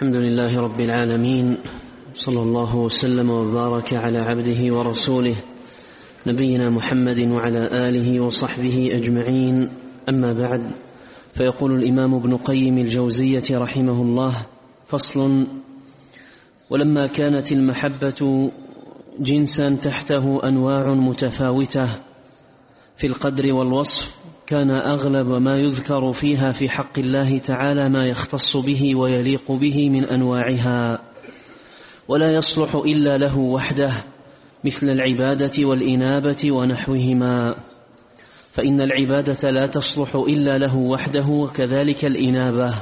الحمد لله رب العالمين، صلى الله وسلم وبارك على عبده ورسوله نبينا محمد وعلى آله وصحبه أجمعين. أما بعد، فيقول الإمام ابن قيم الجوزية رحمه الله: فصل: ولما كانت المحبة جنسا تحته أنواع متفاوتة في القدر والوصف، كان أغلب ما يذكر فيها في حق الله تعالى ما يختص به ويليق به من أنواعها، ولا يصلح إلا له وحده، مثل العبادة والإنابة ونحوهما، فإن العبادة لا تصلح إلا له وحده، وكذلك الإنابة.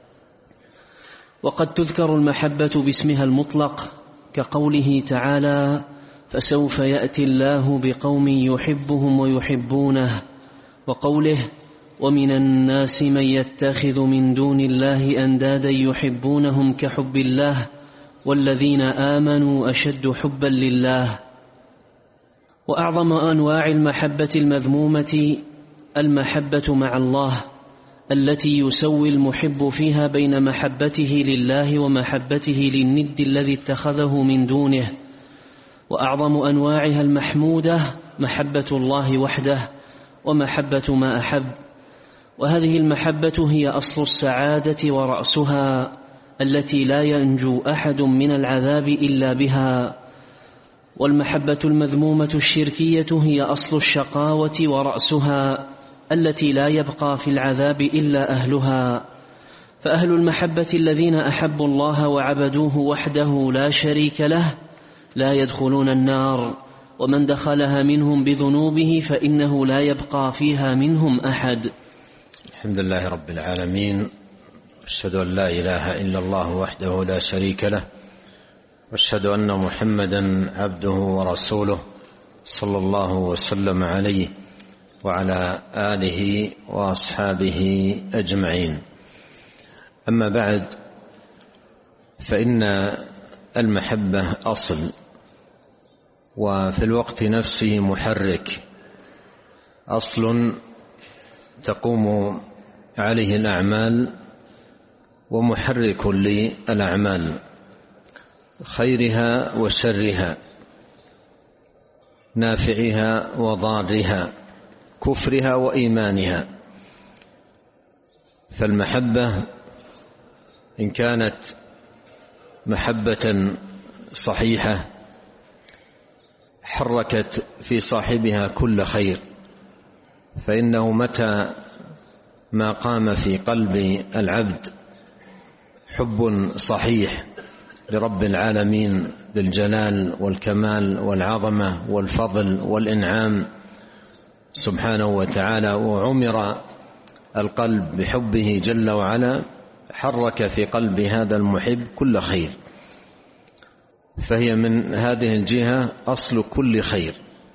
وقد تذكر المحبة باسمها المطلق، كقوله تعالى: فسوف يأتي الله بقوم يحبهم ويحبونه، وقوله: ومن الناس من يتخذ من دون الله أندادا يحبونهم كحب الله والذين آمنوا أشد حبا لله. وأعظم أنواع المحبة المذمومة المحبة مع الله، التي يسوي المحب فيها بين محبته لله ومحبته للند الذي اتخذه من دونه. وأعظم أنواعها المحمودة محبة الله وحده ومحبة ما أحب، وهذه المحبة هي أصل السعادة ورأسها، التي لا ينجو أحد من العذاب إلا بها. والمحبة المذمومة الشركية هي أصل الشقاوة ورأسها، التي لا يبقى في العذاب إلا أهلها. فأهل المحبة الذين أحبوا الله وعبدوه وحده لا شريك له لا يدخلون النار، ومن دخلها منهم بذنوبه فإنه لا يبقى فيها منهم أحد. الحمد لله رب العالمين، أشهد أن لا إله إلا الله وحده لا شريك له، وأشهد أن محمدا عبده ورسوله، صلى الله وسلم عليه وعلى آله وأصحابه أجمعين. أما بعد، فإن المحبة أصل، وفي الوقت نفسه محرك، أصل تقوم عليه الأعمال ومحرك للأعمال، خيرها وشرها، نافعها وضارها، كفرها وإيمانها. فالمحبة إن كانت محبة صحيحة حركت في صاحبها كل خير، فإنه متى ما قام في قلب العبد حب صحيح لرب العالمين ذي الجلال والكمال والعظمة والفضل والإنعام سبحانه وتعالى، وعمر القلب بحبه جل وعلا، حرك في قلب هذا المحب كل خير، فهي من هذه الجهة أصل كل خير.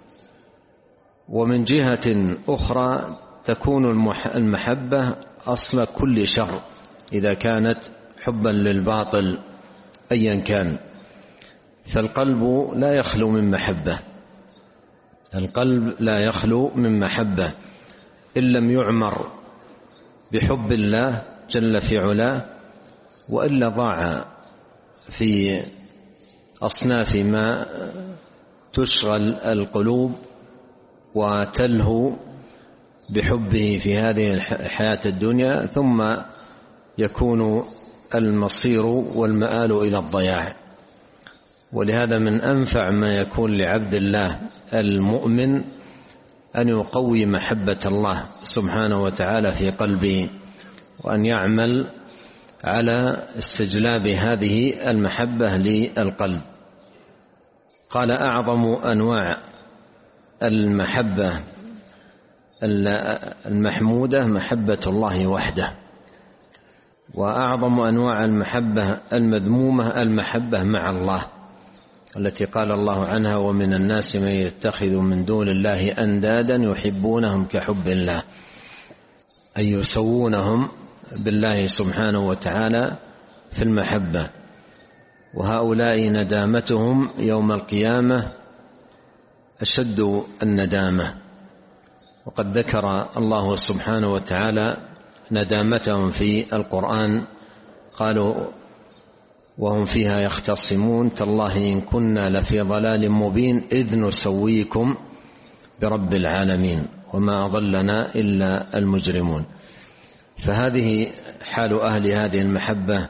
ومن جهة أخرى تكون المحبة أصل كل شر، إذا كانت حبا للباطل أيا كان. فالقلب لا يخلو من محبة، القلب لا يخلو من محبة، إن لم يعمر بحب الله جل في علاه، وإلا ضاع في أصناف ما تشغل القلوب وتلهو بحبه في هذه الحياة الدنيا، ثم يكون المصير والمآل إلى الضياع. ولهذا من أنفع ما يكون لعبد الله المؤمن أن يقوي محبة الله سبحانه وتعالى في قلبه، وأن يعمل على استجلاب هذه المحبة للقلب. قال: أعظم أنواع المحبة المحمودة محبة الله وحده، وأعظم أنواع المحبة المذمومة المحبة مع الله، التي قال الله عنها: ومن الناس من يتخذ من دون الله أندادا يحبونهم كحب الله، أي يسوونهم بالله سبحانه وتعالى في المحبة. وهؤلاء ندامتهم يوم القيامة أشد الندامة. وقد ذكر الله سبحانه وتعالى ندامتهم في القرآن، قالوا وهم فيها يختصمون تالله إن كنا لفي ضلال مبين إذ نسويكم برب العالمين وما أضلنا إلا المجرمون. فهذه حال أهل هذه المحبة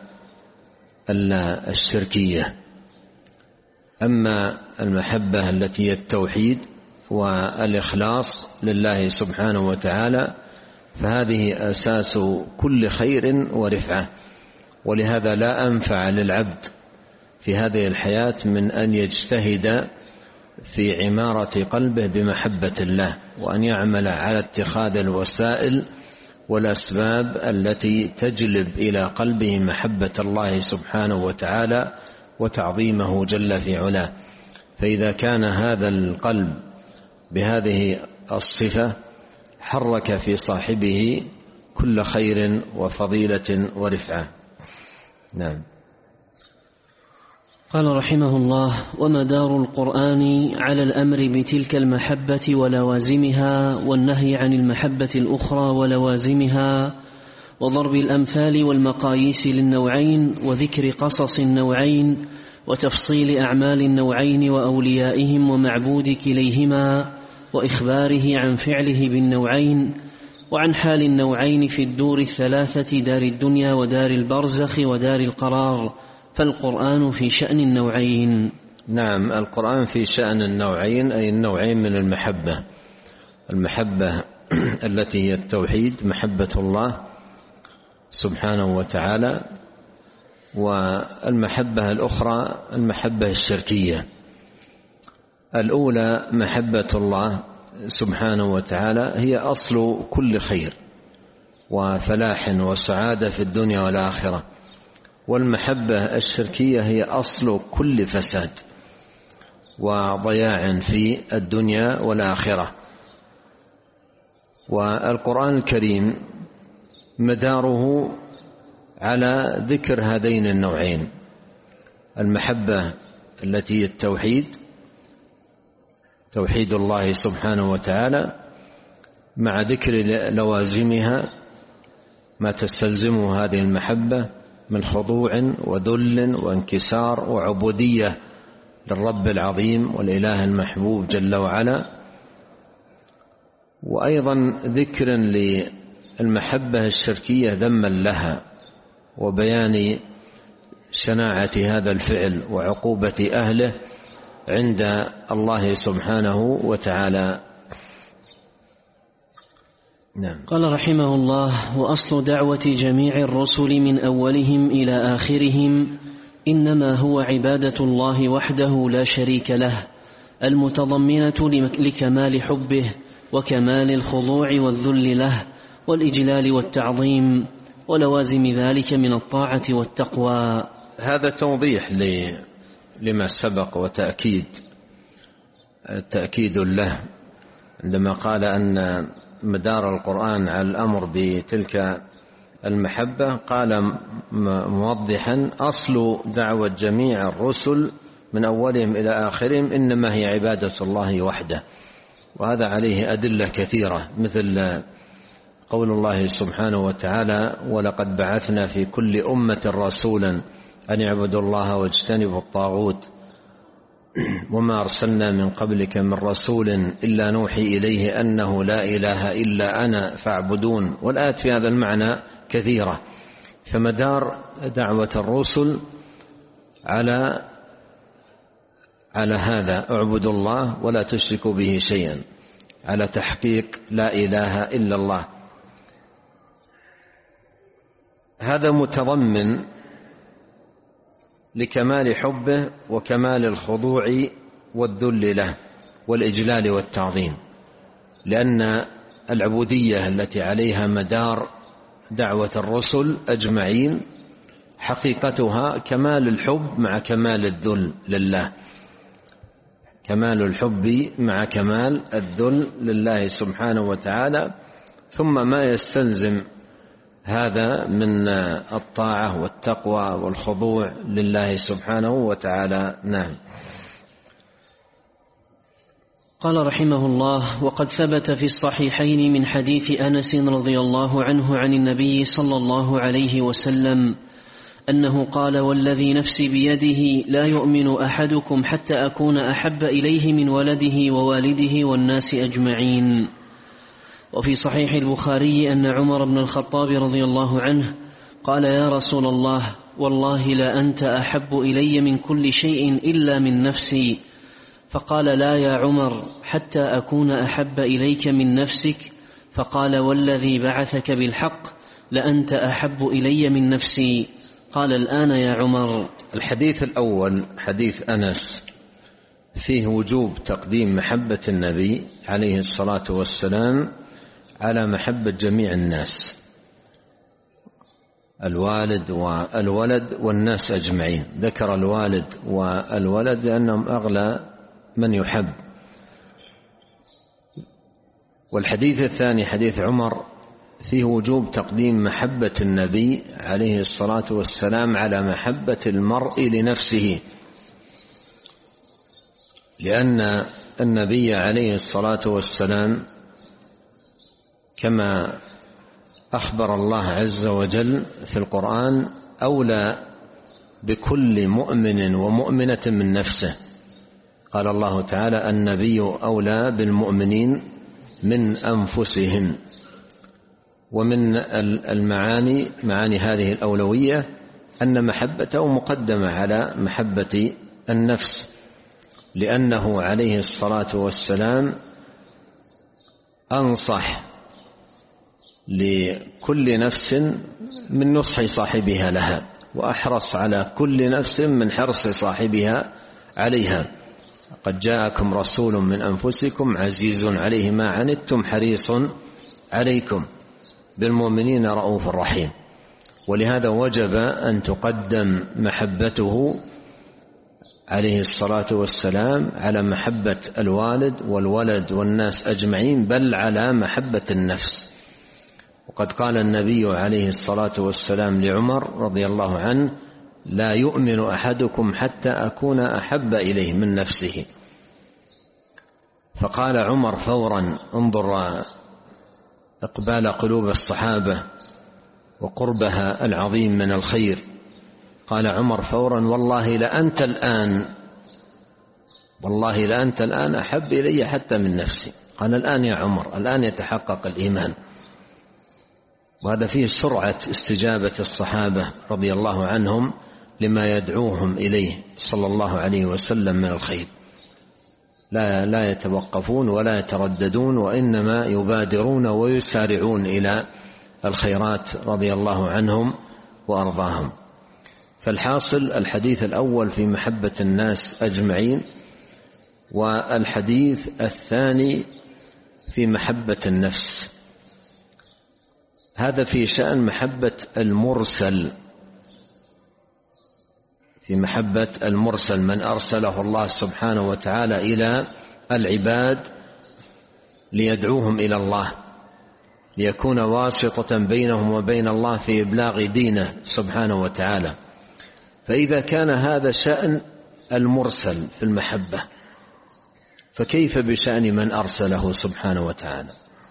الشركية. أما المحبة التي هي التوحيد والإخلاص لله سبحانه وتعالى فهذه أساس كل خير ورفعة، ولهذا لا أنفع للعبد في هذه الحياة من أن يجتهد في عمارة قلبه بمحبة الله، وأن يعمل على اتخاذ الوسائل والأسباب التي تجلب إلى قلبه محبة الله سبحانه وتعالى وتعظيمه جل في علاه. فإذا كان هذا القلب بهذه الصفة حرك في صاحبه كل خير وفضيلة ورفعة. نعم. قال رحمه الله: ومدار القرآن على الأمر بتلك المحبة ولوازمها، والنهي عن المحبة الأخرى ولوازمها، وضرب الأمثال والمقاييس للنوعين، وذكر قصص النوعين، وتفصيل أعمال النوعين وأوليائهم ومعبود كليهما، وإخباره عن فعله بالنوعين، وعن حال النوعين في الدور الثلاثة: دار الدنيا ودار البرزخ ودار القرار. فالقرآن في شأن النوعين. نعم، القرآن في شأن النوعين، أي النوعين من المحبة: المحبة التي هي التوحيد، محبة الله سبحانه وتعالى، والمحبة الأخرى المحبة الشركية. الأولى محبة الله سبحانه وتعالى هي أصل كل خير وفلاح وسعادة في الدنيا والآخرة، والمحبة الشركية هي أصل كل فساد وضياع في الدنيا والآخرة. والقرآن الكريم مداره على ذكر هذين النوعين: المحبة التي هي التوحيد، توحيد الله سبحانه وتعالى، مع ذكر لوازمها ما تستلزمه هذه المحبة من خضوع وذل وانكسار وعبودية للرب العظيم والإله المحبوب جل وعلا، وأيضا ذكر للمحبة الشركية ذما لها وبيان شناعة هذا الفعل وعقوبة أهله عند الله سبحانه وتعالى. نعم. قال رحمه الله: وأصل دعوة جميع الرسل من أولهم إلى آخرهم إنما هو عبادة الله وحده لا شريك له، المتضمنة لكمال حبه وكمال الخضوع والذل له والإجلال والتعظيم، ولوازم ذلك من الطاعة والتقوى. هذا توضيح لما سبق وتأكيد له عندما قال أن مدار القرآن على الأمر بتلك المحبة، قال موضحا: أصل دعوة جميع الرسل من أولهم إلى آخرهم إنما هي عبادة الله وحده. وهذا عليه أدلة كثيرة، مثل قول الله سبحانه وتعالى: ولقد بعثنا في كل أمة رسولا أن يعبدوا الله واجتنبوا الطاغوت وما أرسلنا من قبلك من رسول إلا نوحي إليه أنه لا إله إلا أنا فاعبدون. والآيات في هذا المعنى كثيرة. فمدار دعوة الرسل على هذا: اعبدوا الله ولا تشركوا به شيئا، على تحقيق لا إله إلا الله. هذا متضمن لكمال حبه وكمال الخضوع والذل له والإجلال والتعظيم، لأن العبودية التي عليها مدار دعوة الرسل أجمعين حقيقتها كمال الحب مع كمال الذل لله، كمال الحب مع كمال الذل لله سبحانه وتعالى، ثم ما يستلزم هذا من الطاعة والتقوى والخضوع لله سبحانه وتعالى. نعم. قال رحمه الله: وقد ثبت في الصحيحين من حديث أنس رضي الله عنه عن النبي صلى الله عليه وسلم أنه قال: والذي نفسي بيده لا يؤمن أحدكم حتى أكون أحب إليه من ولده ووالده والناس أجمعين. وفي صحيح البخاري أن عمر بن الخطاب رضي الله عنه قال: يا رسول الله، والله لا أنت أحب إلي من كل شيء إلا من نفسي. فقال: لا يا عمر، حتى أكون أحب إليك من نفسك. فقال: والذي بعثك بالحق لأنت أحب إلي من نفسي. قال: الآن يا عمر. الحديث الأول حديث أنس فيه وجوب تقديم محبة النبي عليه الصلاة والسلام على محبة جميع الناس، الوالد والولد والناس أجمعين. ذكر الوالد والولد لأنهم أغلى من يحب. والحديث الثاني حديث عمر فيه وجوب تقديم محبة النبي عليه الصلاة والسلام على محبة المرء لنفسه، لأن النبي عليه الصلاة والسلام كما أخبر الله عز وجل في القرآن أولى بكل مؤمن ومؤمنة من نفسه. قال الله تعالى: النبي أولى بالمؤمنين من أنفسهم. ومن معاني هذه الأولوية أن محبته مقدمة على محبة النفس، لأنه عليه الصلاة والسلام أنصح لكل نفس من نصح صاحبها لها، وأحرص على كل نفس من حرص صاحبها عليها. قد جاءكم رسول من أنفسكم عزيز عليه ما عنتم حريص عليكم بالمؤمنين رؤوف رحيم. ولهذا وجب أن تقدم محبته عليه الصلاة والسلام على محبة الوالد والولد والناس أجمعين، بل على محبة النفس. وقد قال النبي عليه الصلاة والسلام لعمر رضي الله عنه: لا يؤمن أحدكم حتى أكون أحب إليه من نفسه. فقال عمر فورا، انظر إقبال قلوب الصحابة وقربها العظيم من الخير، قال عمر فورا: والله لأنت الآن أحب إلي حتى من نفسي. قال: الآن يا عمر، الآن يتحقق الإيمان. وهذا فيه سرعة استجابة الصحابة رضي الله عنهم لما يدعوهم إليه صلى الله عليه وسلم من الخير، لا يتوقفون ولا يترددون، وإنما يبادرون ويسارعون إلى الخيرات رضي الله عنهم وأرضاهم. فالحاصل الحديث الأول في محبة الناس أجمعين، والحديث الثاني في محبة النفس. هذا في شأن محبة المرسل، في محبة المرسل من أرسله الله سبحانه وتعالى إلى العباد ليدعوهم إلى الله، ليكون واسطة بينهم وبين الله في إبلاغ دينه سبحانه وتعالى. فإذا كان هذا شأن المرسل في المحبة، فكيف بشأن من أرسله سبحانه وتعالى؟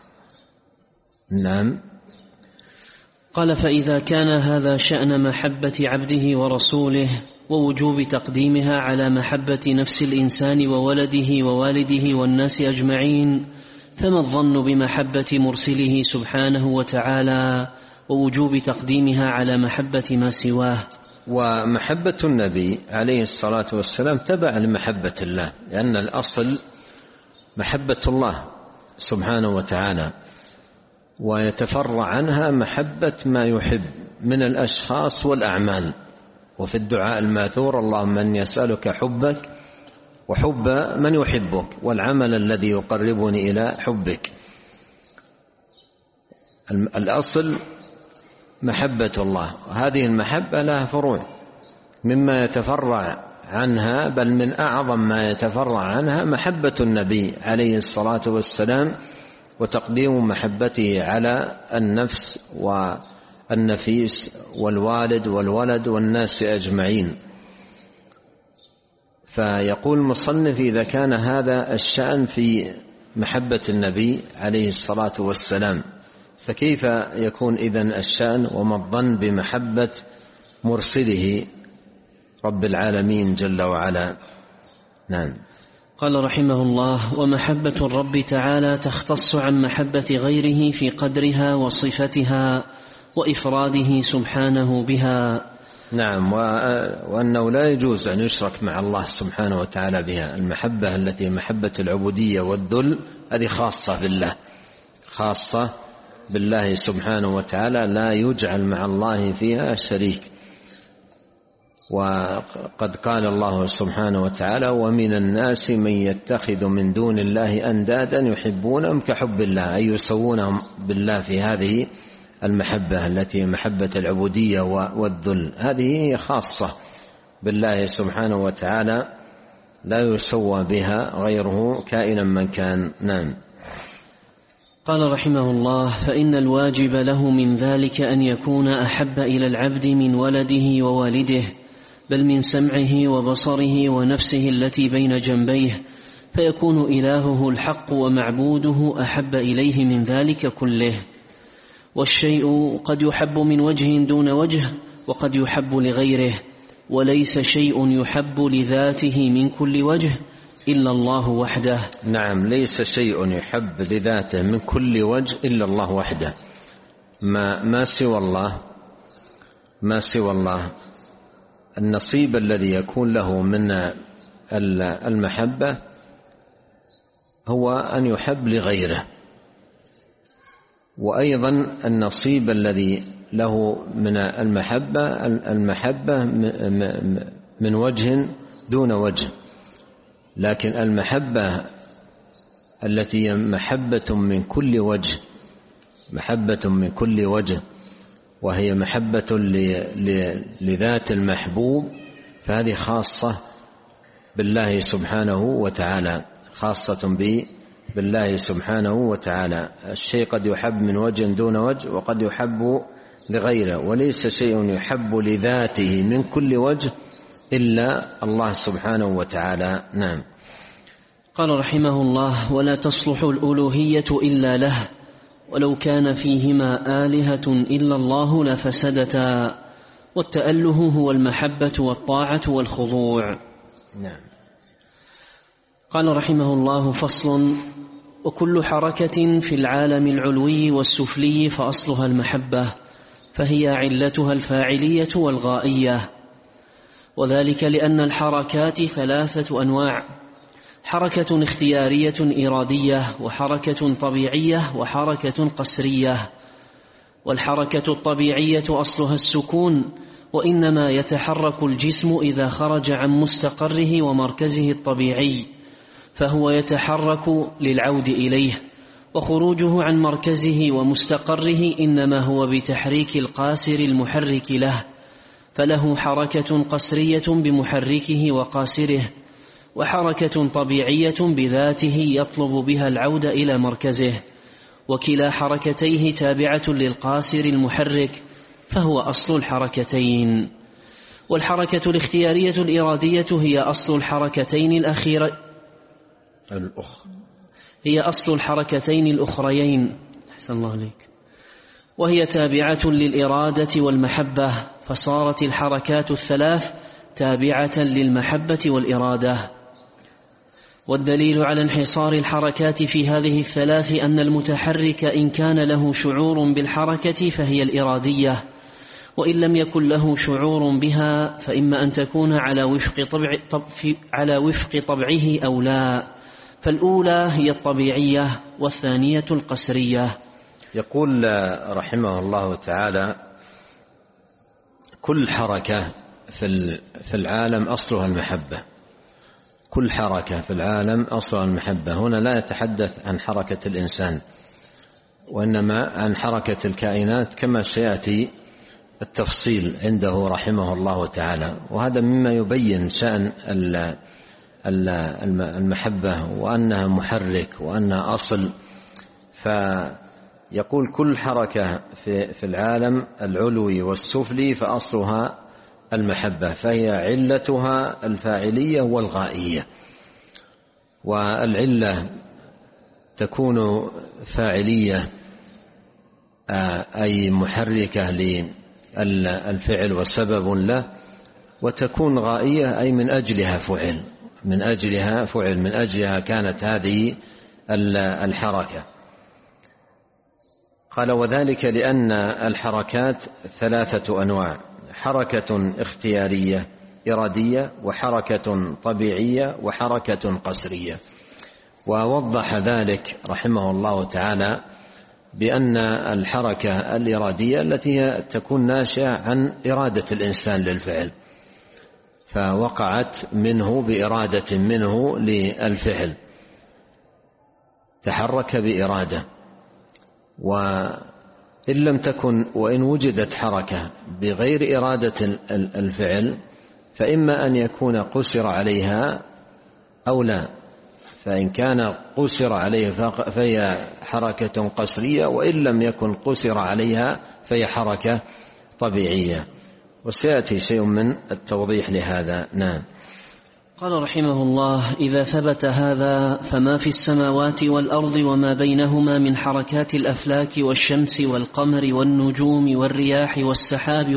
نعم. قال: فإذا كان هذا شأن محبة عبده ورسوله ووجوب تقديمها على محبة نفس الإنسان وولده ووالده والناس أجمعين، فما الظن بمحبة مرسله سبحانه وتعالى ووجوب تقديمها على محبة ما سواه؟ ومحبة النبي عليه الصلاة والسلام تبع لمحبة الله، لأن الأصل محبة الله سبحانه وتعالى، ويتفرع عنها محبة ما يحب من الأشخاص والأعمال. وفي الدعاء الماثور: اللهم إني يسألك حبك وحب من يحبك والعمل الذي يقربني إلى حبك. الأصل محبة الله، هذه المحبة لها فروع، مما يتفرع عنها بل من أعظم ما يتفرع عنها محبة النبي عليه الصلاة والسلام، وتقديم محبته على النفس والنفيس والوالد والولد والناس أجمعين. فيقول المصنف: إذا كان هذا الشأن في محبة النبي عليه الصلاة والسلام، فكيف يكون إذن الشأن وما الظن بمحبة مرسله رب العالمين جل وعلا. نعم. قال رحمه الله: ومحبة الرب تعالى تختص عن محبة غيره في قدرها وصفتها وإفراده سبحانه بها. نعم. وأنه لا يجوز أن يشرك مع الله سبحانه وتعالى بها. المحبة التي محبة العبودية والذل هذه خاصة بالله، خاصة بالله سبحانه وتعالى، لا يجعل مع الله فيها شريك. وقد قال الله سبحانه وتعالى: ومن الناس من يتخذ من دون الله أندادا يحبونهم كحب الله، أي يسوونهم بالله في هذه المحبة التي محبة العبودية والذل، هذه خاصة بالله سبحانه وتعالى، لا يسوى بها غيره كائنا من كان. نعم. قال رحمه الله: فإن الواجب له من ذلك أن يكون أحب إلى العبد من ولده ووالده، بل من سمعه وبصره ونفسه التي بين جنبيه، فيكون إلهه الحق ومعبوده أحب إليه من ذلك كله. والشيء قد يحب من وجه دون وجه، وقد يحب لغيره، وليس شيء يحب لذاته من كل وجه إلا الله وحده. نعم، ليس شيء يحب لذاته من كل وجه إلا الله وحده. ما سوى الله النصيب الذي يكون له من المحبة هو أن يحب لغيره، وأيضا النصيب الذي له من المحبة من وجه دون وجه. لكن المحبة التي هي محبة من كل وجه وهي محبة لذات المحبوب، فهذه خاصة بالله سبحانه وتعالى، خاصة بالله سبحانه وتعالى. الشيء قد يحب من وجه دون وجه، وقد يحب لغيره، وليس شيء يحب لذاته من كل وجه إلا الله سبحانه وتعالى. نعم. قال رحمه الله: ولا تصلح الألوهية إلا له، ولو كان فيهما آلهة إلا الله لفسدتا، والتأله هو المحبة والطاعة والخضوع. نعم. قال رحمه الله: فصل: وكل حركة في العالم العلوي والسفلي فأصلها المحبة، فهي علتها الفاعلية والغائية. وذلك لأن الحركات 3 أنواع: حركة اختيارية إرادية، وحركة طبيعية، وحركة قسرية. والحركة الطبيعية أصلها السكون، وإنما يتحرك الجسم إذا خرج عن مستقره ومركزه الطبيعي، فهو يتحرك للعود إليه، وخروجه عن مركزه ومستقره إنما هو بتحريك القاسر المحرك له، فله حركة قسرية بمحركه وقاسره، وحركة طبيعية بذاته يطلب بها العود إلى مركزه، وكلا حركتيه تابعة للقاسر المحرك، فهو أصل الحركتين. والحركة الاختيارية الإرادية هي أصل الحركتين الأخريين، أحسن الله عليك، وهي تابعة للإرادة والمحبة، فصارت الحركات 3 تابعة للمحبة والإرادة. والدليل على انحصار الحركات في هذه 3 أن المتحرك إن كان له شعور بالحركة فهي الإرادية، وإن لم يكن له شعور بها فإما أن تكون على وفق طبعه أو لا، فالأولى هي الطبيعية والثانية القسرية. يقول رحمه الله تعالى: كل حركة في العالم أصلها المحبة. كل حركة في العالم أصلها المحبة. هنا لا يتحدث عن حركة الإنسان، وإنما عن حركة الكائنات كما سيأتي التفصيل عنده رحمه الله تعالى. وهذا مما يبين شأن المحبة، وأنها محرك وأنها أصل. فيقول: كل حركة في العالم العلوي والسفلي فأصلها المحبة، فهي علتها الفاعلية والغائية. والعلة تكون فاعلية أي محركة الفعل وسبب له، وتكون غائية أي من أجلها فعل، من أجلها كانت هذه الحركة. قال: وذلك لأن الحركات 3 أنواع: حركة اختيارية إرادية، وحركة طبيعية، وحركة قسرية. ووضح ذلك رحمه الله تعالى بأن الحركة الإرادية التي تكون ناشئة عن إرادة الإنسان للفعل، فوقعت منه بإرادة منه للفعل، تحرك بإرادة. وإن وجدت حركة بغير إرادة الفعل فإما أن يكون قصر عليها أو لا، فإن كان قصر عليه فهي حركة قسرية، وإن لم يكن قصر عليها فهي حركة طبيعية. وسيأتي شيء من التوضيح لهذا. نعم. قال رحمه الله: إذا ثبت هذا فما في السماوات والأرض وما بينهما من حركات الأفلاك والشمس والقمر والنجوم والرياح والسحاب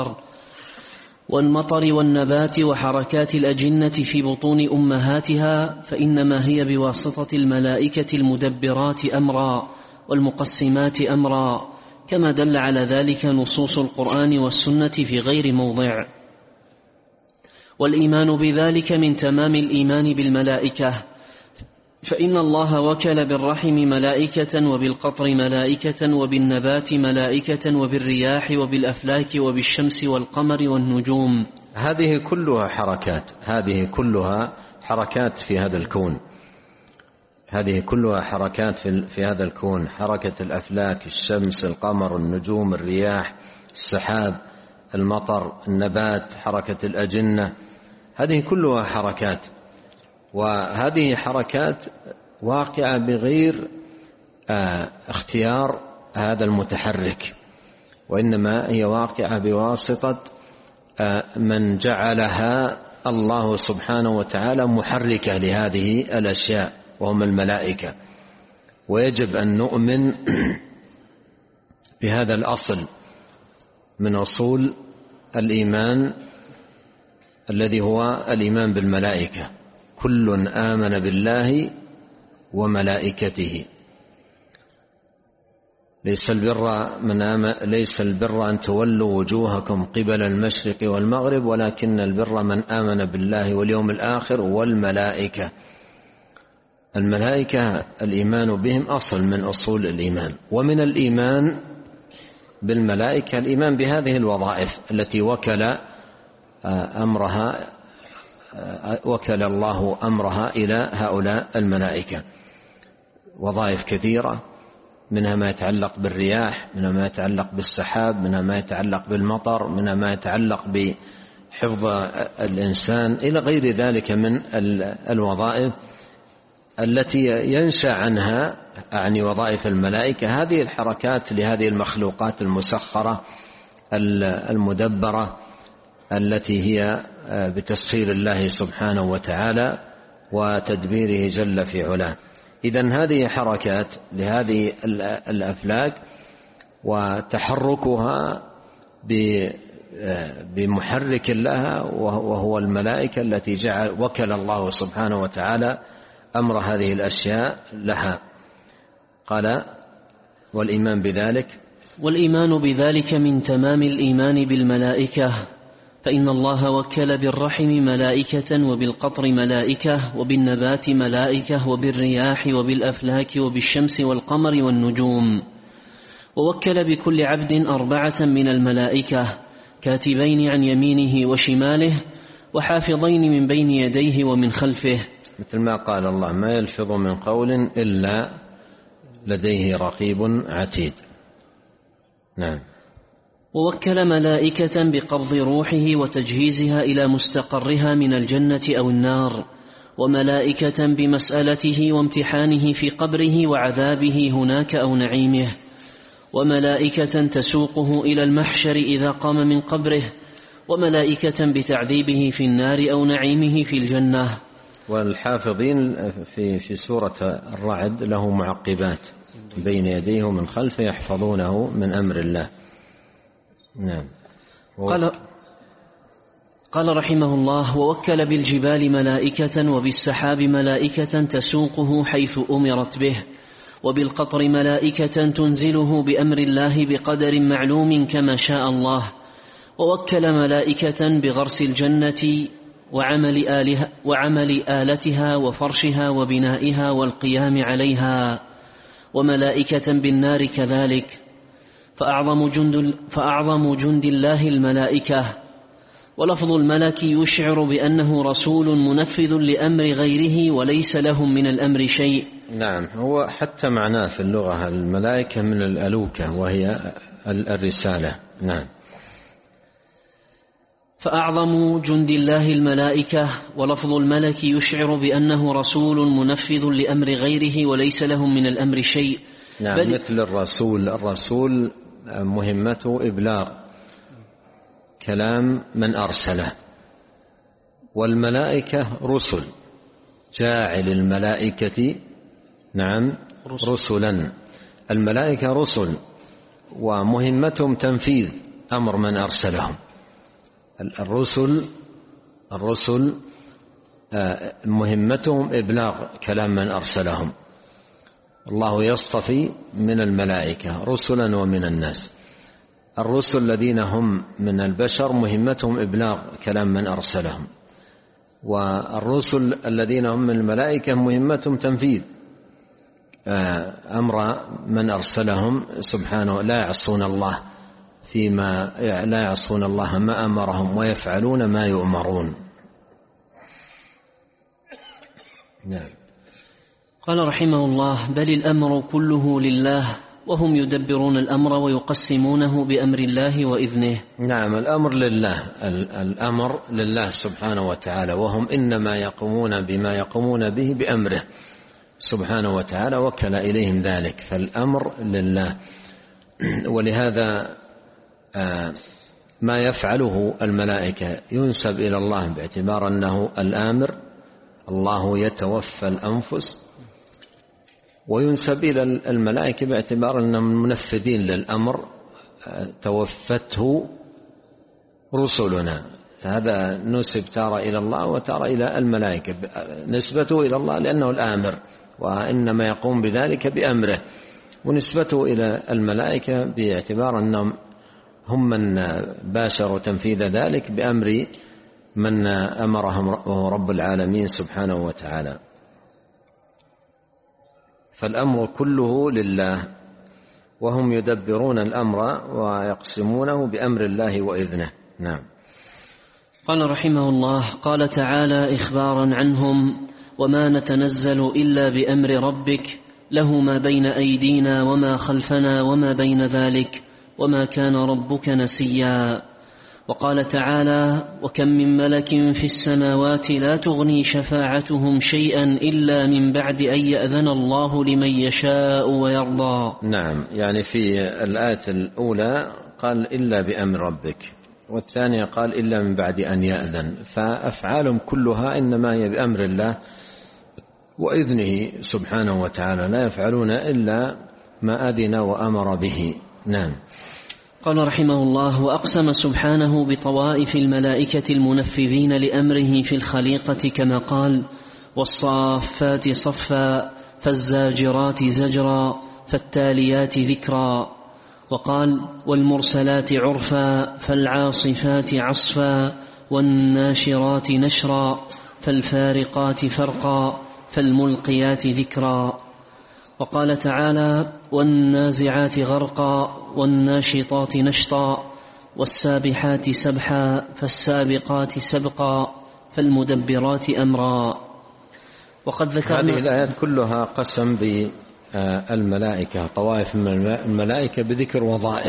والمطر والنبات وحركات الأجنة في بطون أمهاتها فإنما هي بواسطة الملائكة المدبرات أمرا والمقسمات أمرا، كما دل على ذلك نصوص القرآن والسنة في غير موضع. والإيمان بذلك من تمام الإيمان بالملائكة، فإن الله وكل بالرحم ملائكة، وبالقطر ملائكة، وبالنبات ملائكة، وبالرياح، وبالأفلاك، وبالشمس والقمر والنجوم. هذه كلها حركات في هذا الكون. هذه كلها حركات في هذا الكون: حركة الأفلاك، الشمس، القمر، النجوم، الرياح، السحاب، المطر، النبات، حركة الأجنة، هذه كلها حركات. وهذه حركات واقعة بغير اختيار هذا المتحرك، وإنما هي واقعة بواسطة من جعلها الله سبحانه وتعالى محركة لهذه الأشياء، وهم الملائكة. ويجب أن نؤمن بهذا الأصل من أصول الإيمان الذي هو الإيمان بالملائكة: كل آمن بالله وملائكته. ليس البر أن تولوا وجوهكم قبل المشرق والمغرب، ولكن البر من آمن بالله واليوم الآخر والملائكة. الملائكة الإيمان بهم أصل من أصول الإيمان. ومن الإيمان بالملائكة الإيمان بهذه الوظائف التي وكل الله أمرها إلى هؤلاء الملائكة. وظائف كثيرة، منها ما يتعلق بالرياح، منها ما يتعلق بالسحاب، منها ما يتعلق بالمطر، منها ما يتعلق بحفظ الإنسان، إلى غير ذلك من الوظائف التي ينشأ عنها أعني وظائف الملائكة هذه الحركات لهذه المخلوقات المسخرة المدبرة التي هي بتسخير الله سبحانه وتعالى وتدبيره جل في علاه. إذن هذه حركات لهذه الأفلاك، وتحركها بمحرك لها وهو الملائكة التي وكل الله سبحانه وتعالى أمر هذه الأشياء لها. قال: والإيمان بذلك من تمام الإيمان بالملائكة، فإن الله وكل بالرحم ملائكة، وبالقطر ملائكة، وبالنبات ملائكة، وبالرياح، وبالأفلاك، وبالشمس والقمر والنجوم. ووكل بكل عبد 4 من الملائكة، كاتبين عن يمينه وشماله، وحافظين من بين يديه ومن خلفه، مثل ما قال الله: ما يلفظ من قول إلا لديه رقيب عتيد. نعم. ووكل ملائكة بقبض روحه وتجهيزها إلى مستقرها من الجنة أو النار، وملائكة بمسألته وامتحانه في قبره وعذابه هناك أو نعيمه، وملائكة تسوقه إلى المحشر إذا قام من قبره، وملائكة بتعذيبه في النار أو نعيمه في الجنة. والحافظين في سورة الرعد له معقبات بين يديه ومن خلفه يحفظونه من أمر الله. نعم. قال رحمه الله: ووكل بالجبال ملائكة وبالسحاب ملائكة تسوقه حيث أمرت به، وبالقطر ملائكة تنزله بأمر الله بقدر معلوم كما شاء الله، ووكل ملائكة بغرس الجنة وعمل آلتها وفرشها وبنائها والقيام عليها، وملائكة بالنار كذلك، فأعظم جند الله الملائكة. ولفظ الملك يشعر بأنه رسول منفذ لأمر غيره وليس لهم من الأمر شيء. نعم، هو حتى معناه في اللغة الملائكة من الألوكة وهي الرسالة. نعم. فأعظم جند الله الملائكة، ولفظ الملك يشعر بأنه رسول منفذ لأمر غيره وليس لهم من الأمر شيء. نعم، مثل الرسول مهمته إبلاغ كلام من أرسله، والملائكة رسل، جاعل الملائكة نعم رسلا. الملائكة رسل ومهمتهم تنفيذ أمر من أرسلهم. الرسل مهمتهم إبلاغ كلام من أرسلهم. الله يصطفي من الملائكة رسلا ومن الناس. الرسل الذين هم من البشر مهمتهم إبلاغ كلام من أرسلهم، والرسل الذين هم من الملائكة مهمتهم تنفيذ أمر من أرسلهم سبحانه. لا يعصون الله ما أمرهم ويفعلون ما يؤمرون. نعم. قال رحمه الله: بل الأمر كله لله، وهم يدبرون الأمر ويقسمونه بأمر الله وإذنه. نعم، الأمر لله، الأمر لله سبحانه وتعالى، وهم إنما يقومون بما يقومون به بأمره سبحانه وتعالى، وكل إليهم ذلك، فالأمر لله. ولهذا ما يفعله الملائكة ينسب إلى الله باعتبار أنه الآمر، الله يتوفى الأنفس، وينسب إلى الملائكة باعتبار أنهم منفذين للأمر، توفته رسلنا. هذا نسب تارة إلى الله وتارة إلى الملائكة. نسبته إلى الله لأنه الآمر وإنما يقوم بذلك بأمره، ونسبته إلى الملائكة باعتبار أنهم هم من باشروا تنفيذ ذلك بأمر من أمرهم وهو رب العالمين سبحانه وتعالى. فالأمر كله لله، وهم يدبرون الأمر ويقسمونه بأمر الله وإذنه. نعم. قال رحمه الله: قال تعالى إخبارا عنهم: وما نتنزل إلا بأمر ربك له ما بين أيدينا وما خلفنا وما بين ذلك وما كان ربك نسيا. وقال تعالى: وكم من ملك في السماوات لا تغني شفاعتهم شيئا إلا من بعد أن يأذن الله لمن يشاء ويرضى. نعم، يعني في الآية الأولى قال إلا بأمر ربك، والثانية قال إلا من بعد أن يأذن، فأفعالهم كلها إنما هي بأمر الله وإذنه سبحانه وتعالى، لا يفعلون إلا ما أذن وأمر به. نعم. قال رحمه الله: وأقسم سبحانه بطوائف الملائكة المنفذين لأمره في الخليقة كما قال: والصافات صفا فالزاجرات زجرا فالتاليات ذكرا. وقال: والمرسلات عرفا فالعاصفات عصفا والناشرات نشرا فالفارقات فرقا فالملقيات ذكرا. وقال تعالى: والنازعات غرقا والناشطات نشطا والسابحات سبحا فالسابقات سبقا فالمدبرات أمرا. وقد ذكرنا هذه الآيات كلها قسم بالملائكة، طوائف من الملائكة، بذكر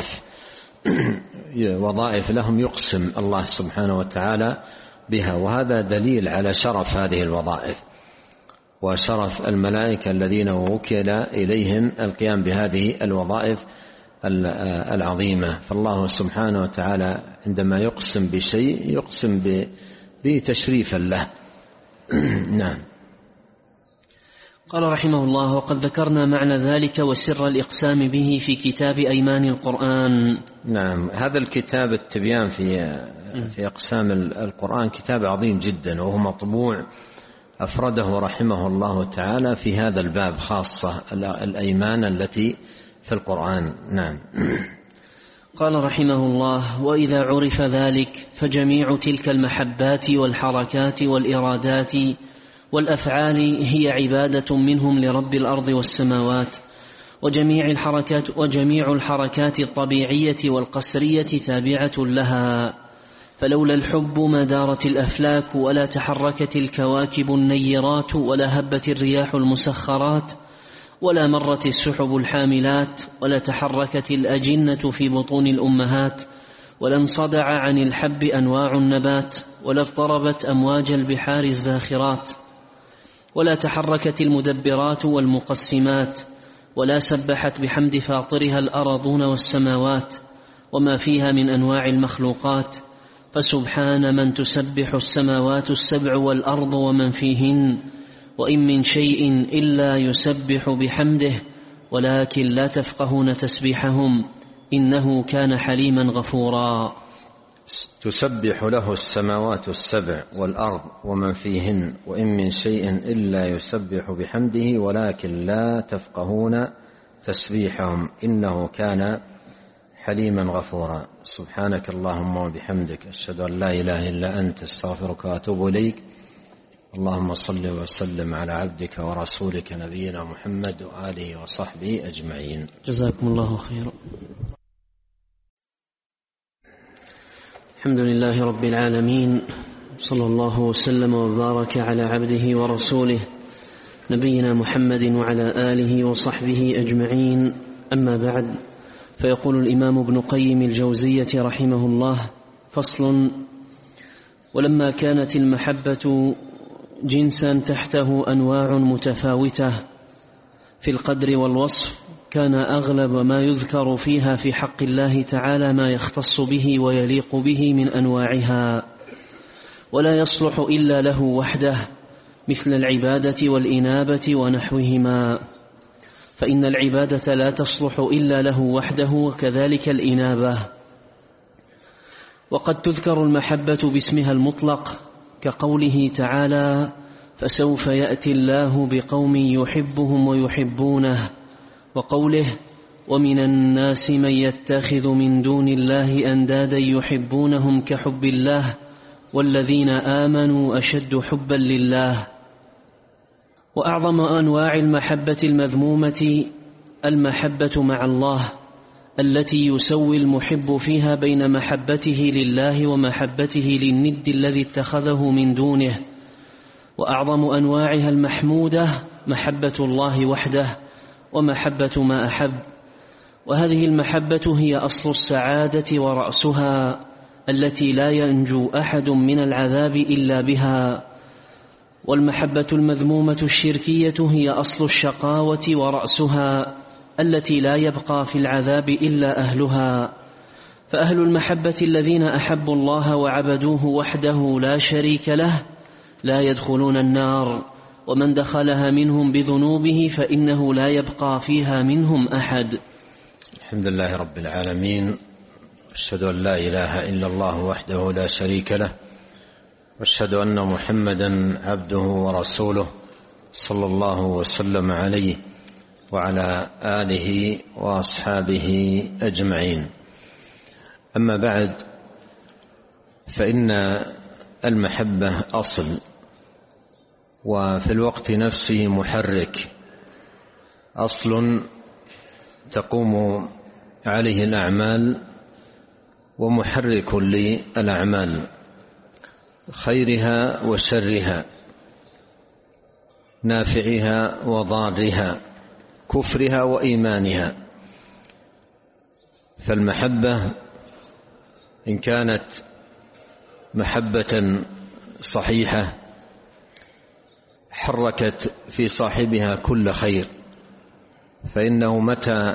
وظائف لهم يقسم الله سبحانه وتعالى بها، وهذا دليل على شرف هذه الوظائف وشرف الملائكة الذين وكل إليهم القيام بهذه الوظائف العظيمة. فالله سبحانه وتعالى عندما يقسم بشيء يقسم به تشريفا له. نعم. قال رحمه الله: وقد ذكرنا معنى ذلك وسر الإقسام به في كتاب أيمان القرآن. نعم، هذا الكتاب التبيان في أقسام القرآن كتاب عظيم جدا، وهو مطبوع أفرده رحمه الله تعالى في هذا الباب خاصة، الأيمان التي في القرآن. نعم. قال رحمه الله: وإذا عرف ذلك فجميع تلك المحبات والحركات والإرادات والأفعال هي عبادة منهم لرب الأرض والسماوات، وجميع الحركات الطبيعية والقسرية تابعة لها، فلولا الحب ما دارت الأفلاك ولا تحركت الكواكب النيرات ولا هبت الرياح المسخرات ولا مرت السحب الحاملات ولا تحركت الأجنة في بطون الأمهات ولا انصدع عن الحب أنواع النبات ولا اضطربت أمواج البحار الزاخرات ولا تحركت المدبرات والمقسمات ولا سبحت بحمد فاطرها الأرضون والسماوات وما فيها من أنواع المخلوقات، فسبحان من تسبح السماوات السبع والأرض ومن فيهن، وإن من شيء إلا يسبح بحمده ولكن لا تفقهون تسبيحهم إنه كان حليما غفورا. تسبح له السماوات السبع والأرض ومن فيهن وإن من شيء إلا يسبح بحمده ولكن لا تفقهون تسبيحهم إنه كان حليما غفورا. سبحانك اللهم وبحمدك، أشهد أن لا إله إلا أنت، استغفرك وأتوب إليك. اللهم صل وسلم على عبدك ورسولك نبينا محمد وآله وصحبه أجمعين. جزاكم الله خيرا. الحمد لله رب العالمين، صلى الله وسلم وبارك على عبده ورسوله نبينا محمد وعلى آله وصحبه أجمعين. أما بعد، فيقول الإمام ابن قيم الجوزية رحمه الله: فصل: ولما كانت المحبة جنسا تحته أنواع متفاوتة في القدر والوصف، كان أغلب ما يذكر فيها في حق الله تعالى ما يختص به ويليق به من أنواعها، ولا يصلح إلا له وحده، مثل العبادة والإنابة ونحوهما، فإن العبادة لا تصلح إلا له وحده، وكذلك الإنابة. وقد تذكر المحبة باسمها المطلق كقوله تعالى: فسوف يأتي الله بقوم يحبهم ويحبونه، وقوله: ومن الناس من يتخذ من دون الله أندادا يحبونهم كحب الله والذين آمنوا أشد حبا لله. وأعظم أنواع المحبة المذمومة المحبة مع الله، التي يسوي المحب فيها بين محبته لله ومحبته للند الذي اتخذه من دونه. وأعظم أنواعها المحمودة محبة الله وحده ومحبة ما أحب، وهذه المحبة هي أصل السعادة ورأسها، التي لا ينجو أحد من العذاب إلا بها. والمحبة المذمومة الشركية هي أصل الشقاوة ورأسها، التي لا يبقى في العذاب إلا أهلها. فأهل المحبة الذين أحبوا الله وعبدوه وحده لا شريك له لا يدخلون النار، ومن دخلها منهم بذنوبه فإنه لا يبقى فيها منهم أحد. الحمد لله رب العالمين، أشهد أن لا إله إلا الله وحده لا شريك له، وأشهد أن محمدا عبده ورسوله، صلى الله وسلم عليه وعلى آله وأصحابه أجمعين. أما بعد، فإن المحبة أصل، وفي الوقت نفسه محرك، أصل تقوم عليه الأعمال ومحرك للأعمال، خيرها وشرها، نافعها وضارها، كفرها وإيمانها. فالمحبة إن كانت محبة صحيحة حركت في صاحبها كل خير، فإنه متى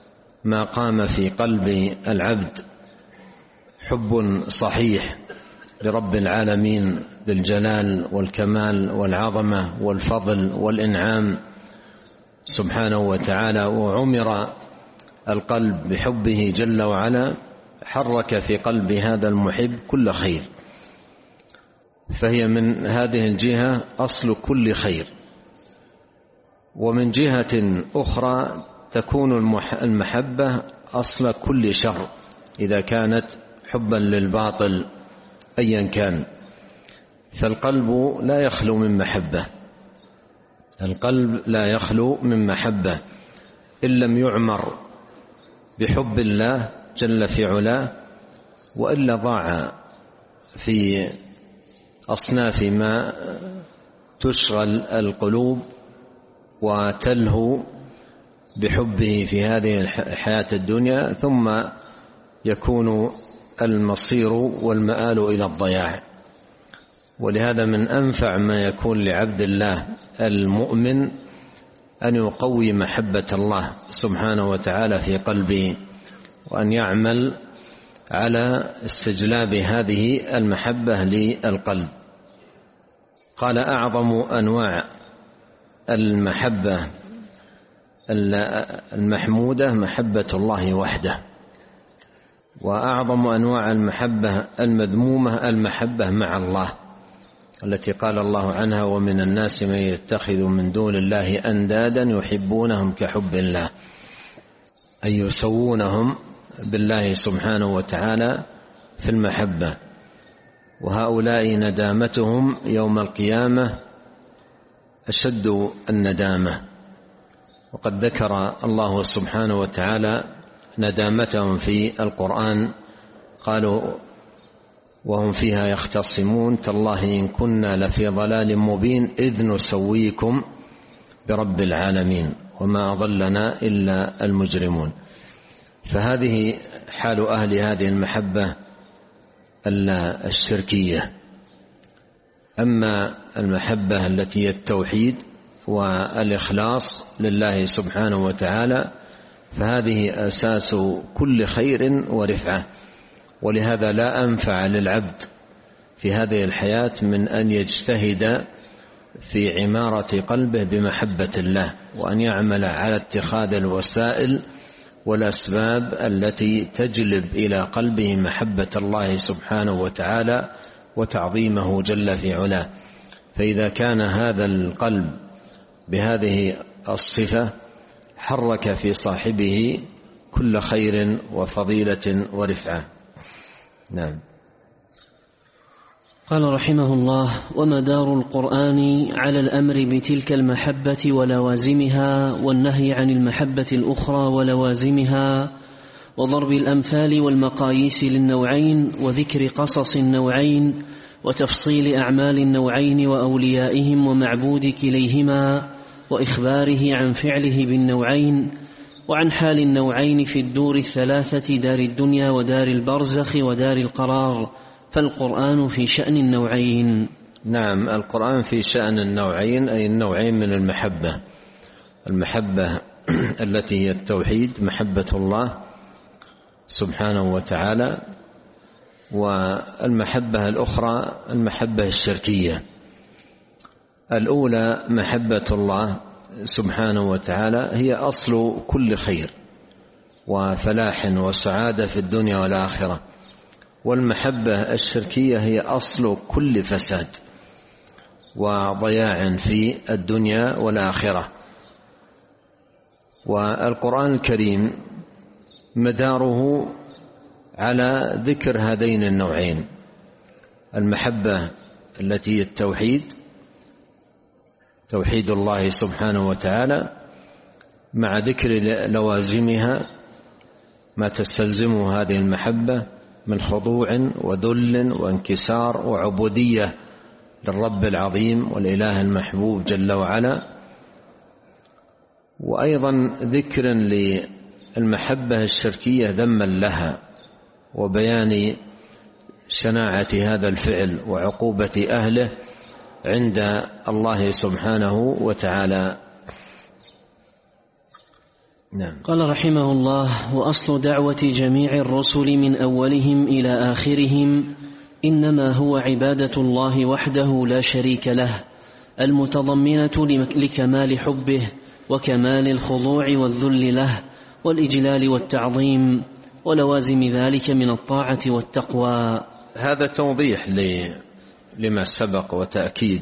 ما قام في قلب العبد حب صحيح لرب العالمين ذي الجلال والكمال والعظمة والفضل والإنعام سبحانه وتعالى، وعمر القلب بحبه جل وعلا، حرك في قلب هذا المحب كل خير، فهي من هذه الجهة أصل كل خير. ومن جهة أخرى تكون المحبة أصل كل شر إذا كانت حبا للباطل أيا كان، فالقلب لا يخلو من محبة، القلب لا يخلو من محبة إن لم يعمر بحب الله جل في علاه، وإلا ضاع في أصناف ما تشغل القلوب وتلهو بحبه في هذه الحياة الدنيا، ثم يكون المصير والمآل إلى الضياع. ولهذا من أنفع ما يكون لعبد الله المؤمن أن يقوي محبة الله سبحانه وتعالى في قلبه، وأن يعمل على استجلاب هذه المحبة للقلب. قال: أعظم أنواع المحبة المحمودة محبة الله وحده، وأعظم أنواع المحبة المذمومة المحبة مع الله، التي قال الله عنها: ومن الناس من يتخذ من دون الله أندادا يحبونهم كحب الله، أي يسوونهم بالله سبحانه وتعالى في المحبة. وهؤلاء ندامتهم يوم القيامة أشد الندامة، وقد ذكر الله سبحانه وتعالى ندامتهم في القرآن، قالوا وهم فيها يختصمون: تالله إن كنا لفي ضلال مبين إذ نسويكم برب العالمين وما أضلنا إلا المجرمون. فهذه حال أهل هذه المحبة الشركية. أما المحبة التي هي التوحيد والإخلاص لله سبحانه وتعالى فهذه أساس كل خير ورفعة، ولهذا لا أنفع للعبد في هذه الحياة من أن يجتهد في عمارة قلبه بمحبة الله، وأن يعمل على اتخاذ الوسائل والأسباب التي تجلب إلى قلبه محبة الله سبحانه وتعالى وتعظيمه جل في علاه. فإذا كان هذا القلب بهذه الصفة حرك في صاحبه كل خير وفضيلة ورفعة. نعم. قال رحمه الله: ومدار القرآن على الأمر بتلك المحبة ولوازمها، والنهي عن المحبة الأخرى ولوازمها، وضرب الأمثال والمقاييس للنوعين، وذكر قصص النوعين، وتفصيل أعمال النوعين وأوليائهم ومعبود كليهما، وإخباره عن فعله بالنوعين، وعن حال النوعين في الدور الثلاثة: دار الدنيا ودار البرزخ ودار القرار. فالقرآن في شأن النوعين. نعم، القرآن في شأن النوعين، أي النوعين من المحبة: المحبة التي هي التوحيد، محبة الله سبحانه وتعالى، والمحبة الأخرى المحبة الشركية. الأولى محبة الله سبحانه وتعالى هي أصل كل خير وفلاح وسعادة في الدنيا والآخرة، والمحبة الشركية هي أصل كل فساد وضياع في الدنيا والآخرة. والقرآن الكريم مداره على ذكر هذين النوعين: المحبة التي هي التوحيد، توحيد الله سبحانه وتعالى، مع ذكر لوازمها ما تستلزمه هذه المحبة من خضوع وذل وانكسار وعبودية للرب العظيم والإله المحبوب جل وعلا. وأيضا ذكر للمحبة الشركية ذما لها، وبيان شناعة هذا الفعل وعقوبة أهله عند الله سبحانه وتعالى. نعم. قال رحمه الله: وأصل دعوة جميع الرسل من أولهم إلى آخرهم إنما هو عبادة الله وحده لا شريك له، المتضمنة لكمال حبه وكمال الخضوع والذل له والإجلال والتعظيم ولوازم ذلك من الطاعة والتقوى. هذا توضيح لما سبق وتأكيد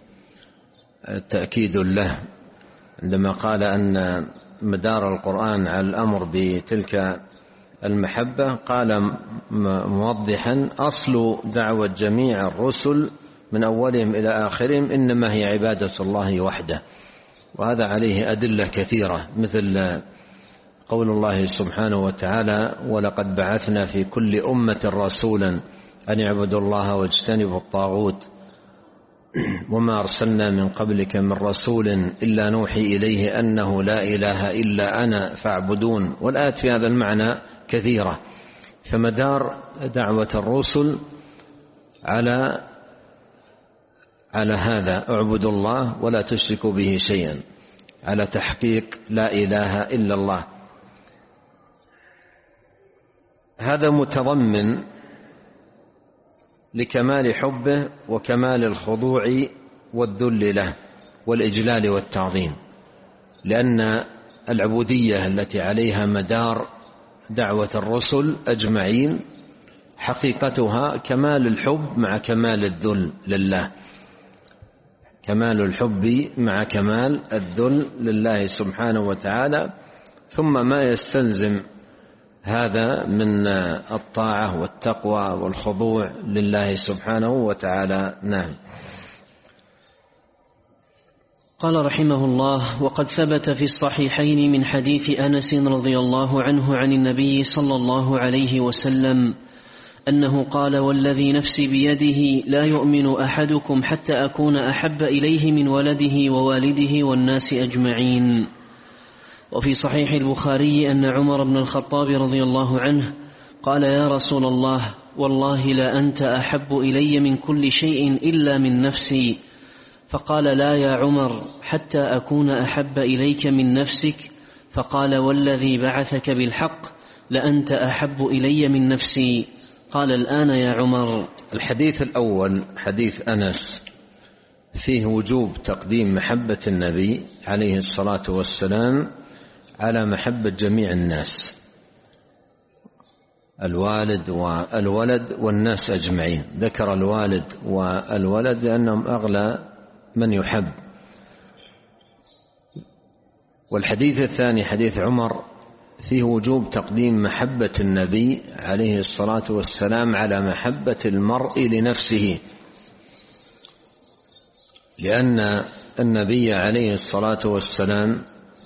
له عندما قال أن مدار القرآن على الأمر بتلك المحبة، قال موضحا أصل دعوة جميع الرسل من أولهم إلى آخرهم إنما هي عبادة الله وحده. وهذا عليه أدلة كثيرة، مثل قول الله سبحانه وتعالى: ولقد بعثنا في كل أمة رسولا أن يعبدوا الله واجتنبوا الطاغوت وما أرسلنا من قبلك من رسول إلا نوحي إليه أنه لا إله إلا أنا فاعبدون. والآيات في هذا المعنى كثيرة. فمدار دعوة الرسل على هذا: اعبدوا الله ولا تشركوا به شيئا، على تحقيق لا إله إلا الله. هذا متضمن لكمال حبه وكمال الخضوع والذل له والإجلال والتعظيم، لأن العبودية التي عليها مدار دعوة الرسل أجمعين حقيقتها كمال الحب مع كمال الذل لله، كمال الحب مع كمال الذل لله سبحانه وتعالى، ثم ما يستلزم هذا من الطاعة والتقوى والخضوع لله سبحانه وتعالى. نعم. قال رحمه الله: وقد ثبت في الصحيحين من حديث أنس رضي الله عنه عن النبي صلى الله عليه وسلم أنه قال: والذي نفسي بيده لا يؤمن أحدكم حتى أكون أحب إليه من ولده ووالده والناس أجمعين. وفي صحيح البخاري أن عمر بن الخطاب رضي الله عنه قال: يا رسول الله، والله لا أنت أحب إلي من كل شيء إلا من نفسي. فقال: لا يا عمر، حتى أكون أحب إليك من نفسك. فقال: والذي بعثك بالحق لأنت أحب إلي من نفسي. قال: الآن يا عمر. الحديث الأول حديث أنس فيه وجوب تقديم محبة النبي عليه الصلاة والسلام على محبة جميع الناس، الوالد والولد والناس أجمعين. ذكر الوالد والولد لأنهم أغلى من يحب. والحديث الثاني حديث عمر فيه وجوب تقديم محبة النبي عليه الصلاة والسلام على محبة المرء لنفسه، لأن النبي عليه الصلاة والسلام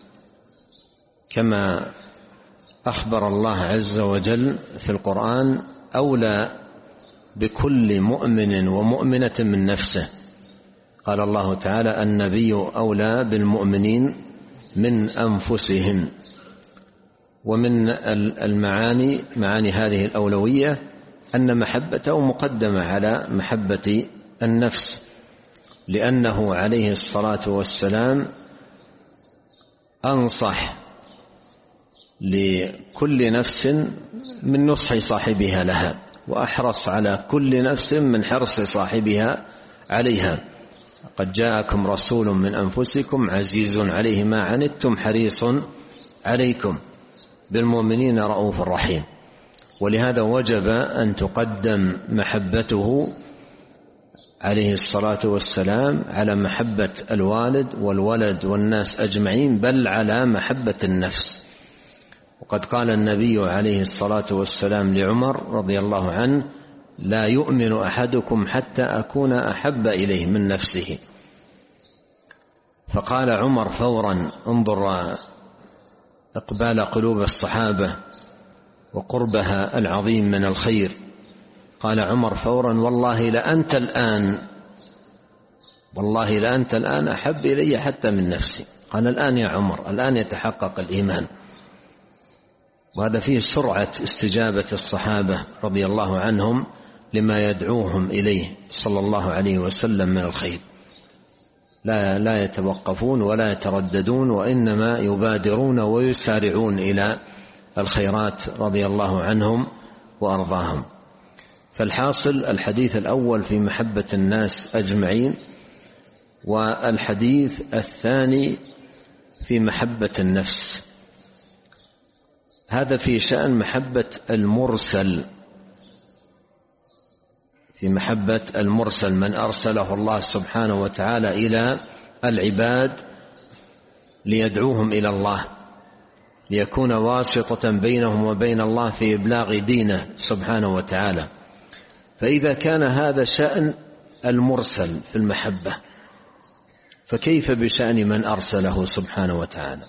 كما أخبر الله عز وجل في القرآن أولى بكل مؤمن ومؤمنة من نفسه. قال الله تعالى: النبي أولى بالمؤمنين من أنفسهم. ومن معاني هذه الأولوية أن محبته مقدمة على محبة النفس، لأنه عليه الصلاة والسلام أنصح لكل نفس من نصح صاحبها لها، وأحرص على كل نفس من حرص صاحبها عليها. قد جاءكم رسول من أنفسكم عزيز عليه ما عنتم حريص عليكم بالمؤمنين رؤوف رحيم. ولهذا وجب أن تقدم محبته عليه الصلاة والسلام على محبة الوالد والولد والناس أجمعين، بل على محبة النفس. وقد قال النبي عليه الصلاة والسلام لعمر رضي الله عنه: لا يؤمن أحدكم حتى أكون أحب إليه من نفسه. فقال عمر فورا، انظر إقبال قلوب الصحابة وقربها العظيم من الخير، قال عمر فورا: والله لأنت الآن أحب إلي حتى من نفسي. قال: الآن يا عمر، الآن يتحقق الإيمان. وهذا فيه سرعة استجابة الصحابة رضي الله عنهم لما يدعوهم إليه صلى الله عليه وسلم من الخير، لا يتوقفون ولا يترددون، وإنما يبادرون ويسارعون إلى الخيرات رضي الله عنهم وأرضاهم. فالحاصل الحديث الأول في محبة الناس أجمعين، والحديث الثاني في محبة النفس. هذا في شأن محبة المرسل، في محبة المرسل من أرسله الله سبحانه وتعالى إلى العباد ليدعوهم إلى الله، ليكون واسطة بينهم وبين الله في إبلاغ دينه سبحانه وتعالى. فإذا كان هذا شأن المرسل في المحبة، فكيف بشأن من أرسله سبحانه وتعالى؟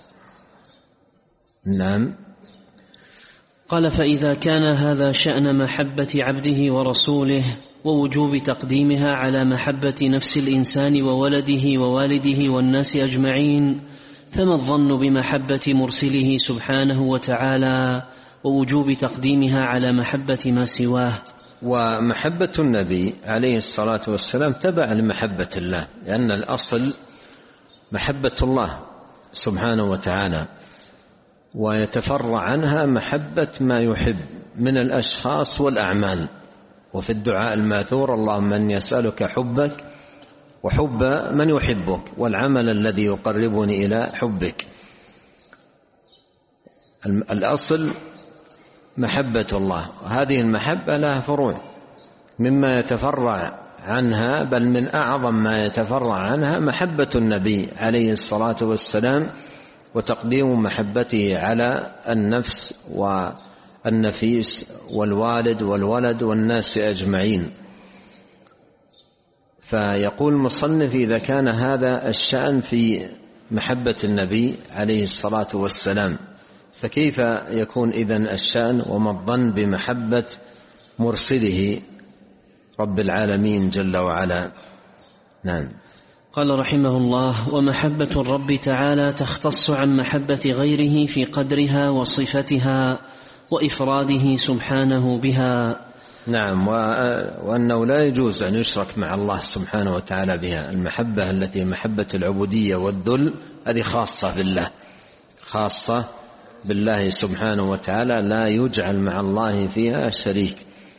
نعم. قال: فإذا كان هذا شأن محبة عبده ورسوله ووجوب تقديمها على محبة نفس الإنسان وولده ووالده والناس أجمعين، فما الظن بمحبة مرسله سبحانه وتعالى ووجوب تقديمها على محبة ما سواه؟ ومحبة النبي عليه الصلاة والسلام تبع لمحبة الله، لأن الأصل محبة الله سبحانه وتعالى، ويتفرع عنها محبة ما يحب من الأشخاص والأعمال. وفي الدعاء الماثور: اللهم إني أسألك حبك وحب من يحبك والعمل الذي يقربني إلى حبك. الأصل محبة الله، هذه المحبة لها فروع مما يتفرع عنها، بل من أعظم ما يتفرع عنها محبة النبي عليه الصلاة والسلام وتقديم محبته على النفس والنفيس والوالد والولد والناس أجمعين. فيقول المصنف: إذا كان هذا الشأن في محبة النبي عليه الصلاة والسلام، فكيف يكون إذن الشأن وما الظن بمحبة مرسله رب العالمين جل وعلا؟ نعم. قال رحمه الله: ومحبة الرب تعالى تختص عن محبة غيره في قدرها وصفتها وإفراده سبحانه بها. نعم، وأنه لا يجوز أن يشرك مع الله سبحانه وتعالى بها. المحبة التي محبة العبودية والذل هذه خاصة بالله، خاصة بالله سبحانه وتعالى، لا يجعل مع الله فيها شريك.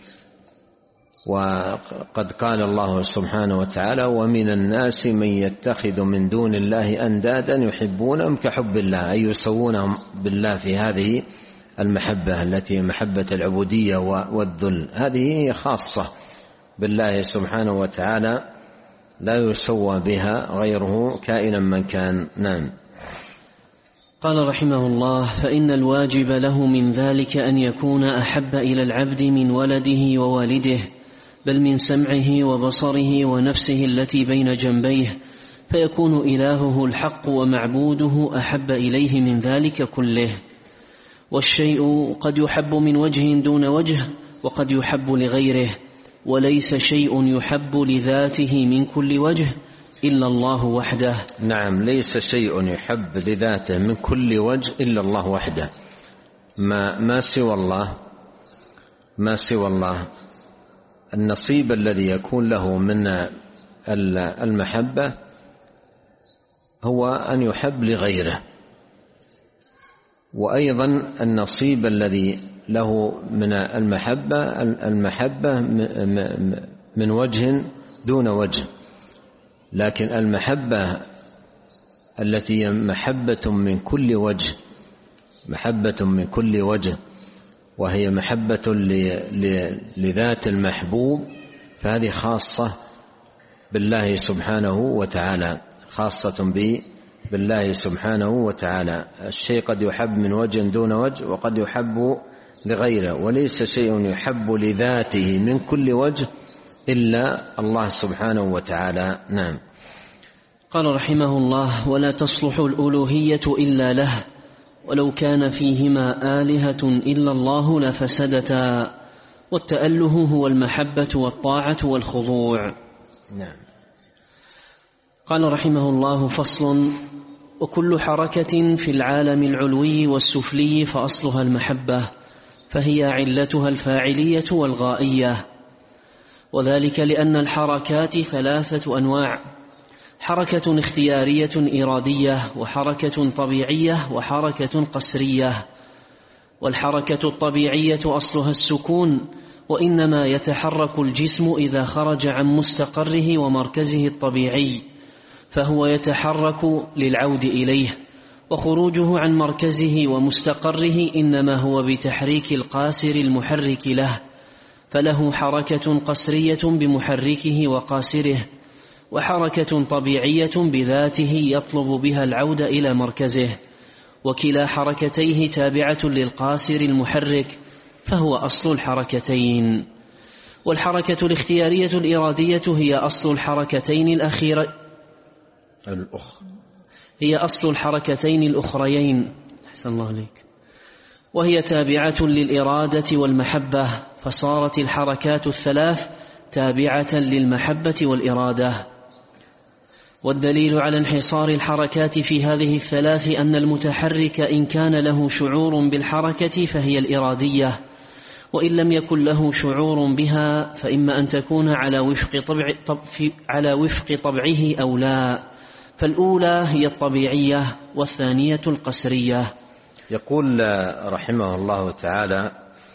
وقد قال الله سبحانه وتعالى: ومن الناس من يتخذ من دون الله أندادا يحبونهم كحب الله، أي يسوونهم بالله في هذه المحبة التي محبة العبودية والذل، هذه خاصة بالله سبحانه وتعالى، لا يسوى بها غيره كائنا من كان. نعم. قال رحمه الله: فإن الواجب له من ذلك أن يكون أحب إلى العبد من ولده ووالده، بل من سمعه وبصره ونفسه التي بين جنبيه، فيكون إلهه الحق ومعبوده أحب إليه من ذلك كله. والشيء قد يحب من وجه دون وجه، وقد يحب لغيره، وليس شيء يحب لذاته من كل وجه إلا الله وحده. نعم، ليس شيء يحب لذاته من كل وجه إلا الله وحده. ما سوى الله النصيب الذي يكون له من المحبة هو أن يحب لغيره، وأيضا النصيب الذي له من المحبة من وجه دون وجه. لكن المحبة التي محبة من كل وجه، محبة من كل وجه، وهي محبة لذات المحبوب، فهذه خاصة بالله سبحانه وتعالى، خاصة بالله سبحانه وتعالى. الشيء قد يحب من وجه دون وجه، وقد يحب لغيره، وليس شيء يحب لذاته من كل وجه إلا الله سبحانه وتعالى. نعم. قال رحمه الله: ولا تصلح الألوهية إلا له، ولو كان فيهما آلهة إلا الله لفسدتا، والتأله هو المحبة والطاعة والخضوع. نعم. قال رحمه الله: فصل: وكل حركة في العالم العلوي والسفلي فأصلها المحبة، فهي علتها الفاعلية والغائية. وذلك لأن الحركات ثلاثة أنواع: حركة اختيارية إرادية، وحركة طبيعية، وحركة قسرية. والحركة الطبيعية أصلها السكون، وإنما يتحرك الجسم إذا خرج عن مستقره ومركزه الطبيعي، فهو يتحرك للعود إليه، وخروجه عن مركزه ومستقره إنما هو بتحريك القاسر المحرك له، فله حركة قسرية بمحركه وقاسره، وحركة طبيعية بذاته يطلب بها العود إلى مركزه، وكلا حركتيه تابعة للقاسر المحرك، فهو أصل الحركتين. والحركة الاختيارية الإرادية هي أصل الحركتين الأخريين، أحسن الله عليك، وهي تابعة للإرادة والمحبة، فصارت الحركات الثلاث تابعة للمحبة والإرادة. والدليل على انحصار الحركات في هذه الثلاث أن المتحرك إن كان له شعور بالحركة فهي الإرادية، وإن لم يكن له شعور بها فإما أن تكون على وفق طبعه أو لا، فالأولى هي الطبيعية والثانية القسرية. يقول رحمه الله تعالى: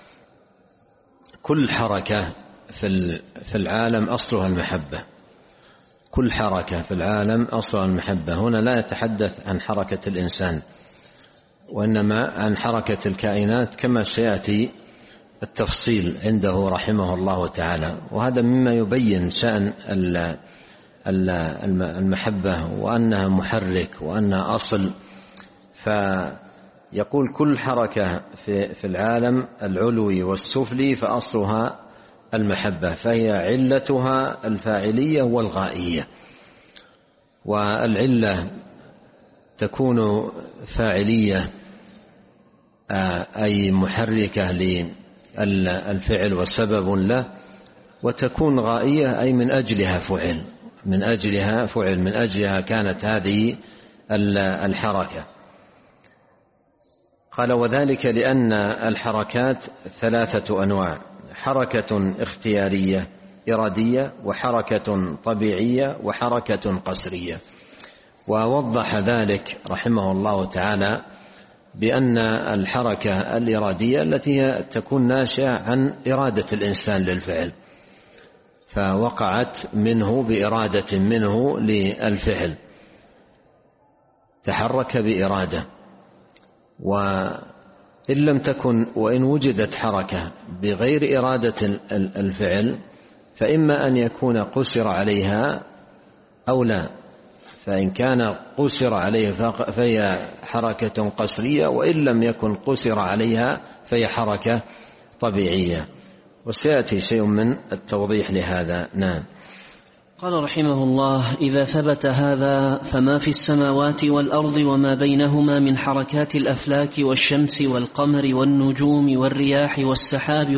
كل حركة في العالم أصلها المحبة. كل حركة في العالم أصلها المحبة. هنا لا يتحدث عن حركة الإنسان، وإنما عن حركة الكائنات كما سيأتي التفصيل عنده رحمه الله تعالى. وهذا مما يبين شأن المحبة وأنها محرك وأنها أصل. فيقول كل حركة في العالم العلوي والسفلي فأصلها المحبة، فهي علتها الفاعلية والغائية. والعلة تكون فاعلية أي محركة للفعل وسبب له، وتكون غائية أي من أجلها فعل، من أجلها كانت هذه الحركة. قال: وذلك لأن الحركات ثلاثة أنواع: حركة اختيارية إرادية، وحركة طبيعية، وحركة قسرية. ووضح ذلك رحمه الله تعالى بأن الحركة الإرادية التي تكون ناشئة عن إرادة الإنسان للفعل، فوقعت منه بإرادة منه للفعل، تحرك بإرادة. وإن لم تكن وإن وجدت حركة بغير إرادة الفعل فإما أن يكون قسر عليها أو لا، فإن كان قسر عليه فهي حركة قسرية، وإن لم يكن قسر عليها فهي حركة طبيعية. وسيأتي شيء من التوضيح لهذا. نعم. قال رحمه الله: إذا ثبت هذا فما في السماوات والأرض وما بينهما من حركات الأفلاك والشمس والقمر والنجوم والرياح والسحاب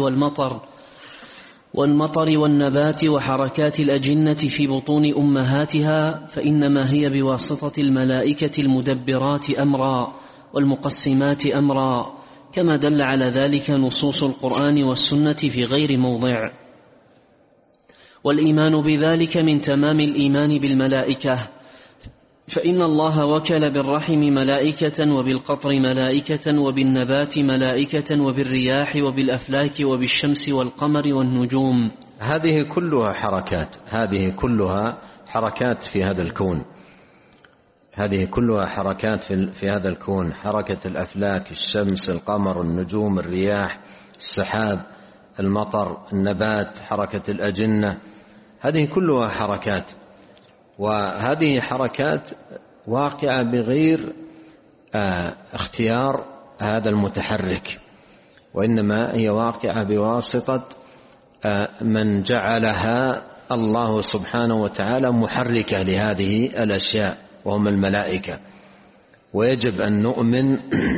والمطر والنبات وحركات الأجنة في بطون أمهاتها، فإنما هي بواسطة الملائكة المدبرات أمرا والمقسمات أمرا، كما دل على ذلك نصوص القرآن والسنة في غير موضع. والإيمان بذلك من تمام الإيمان بالملائكة، فإن الله وكل بالرحم ملائكة، وبالقطر ملائكة، وبالنبات ملائكة، وبالرياح، وبالأفلاك، وبالشمس والقمر والنجوم. هذه كلها حركات في هذا الكون. هذه كلها حركات في هذا الكون: حركة الأفلاك، الشمس، القمر، النجوم، الرياح، السحاب، المطر، النبات، حركة الأجنة. هذه كلها حركات، وهذه حركات واقعة بغير اختيار هذا المتحرك، وإنما هي واقعة بواسطة من جعلها الله سبحانه وتعالى محركة لهذه الأشياء، وهم الملائكة. ويجب أن نؤمن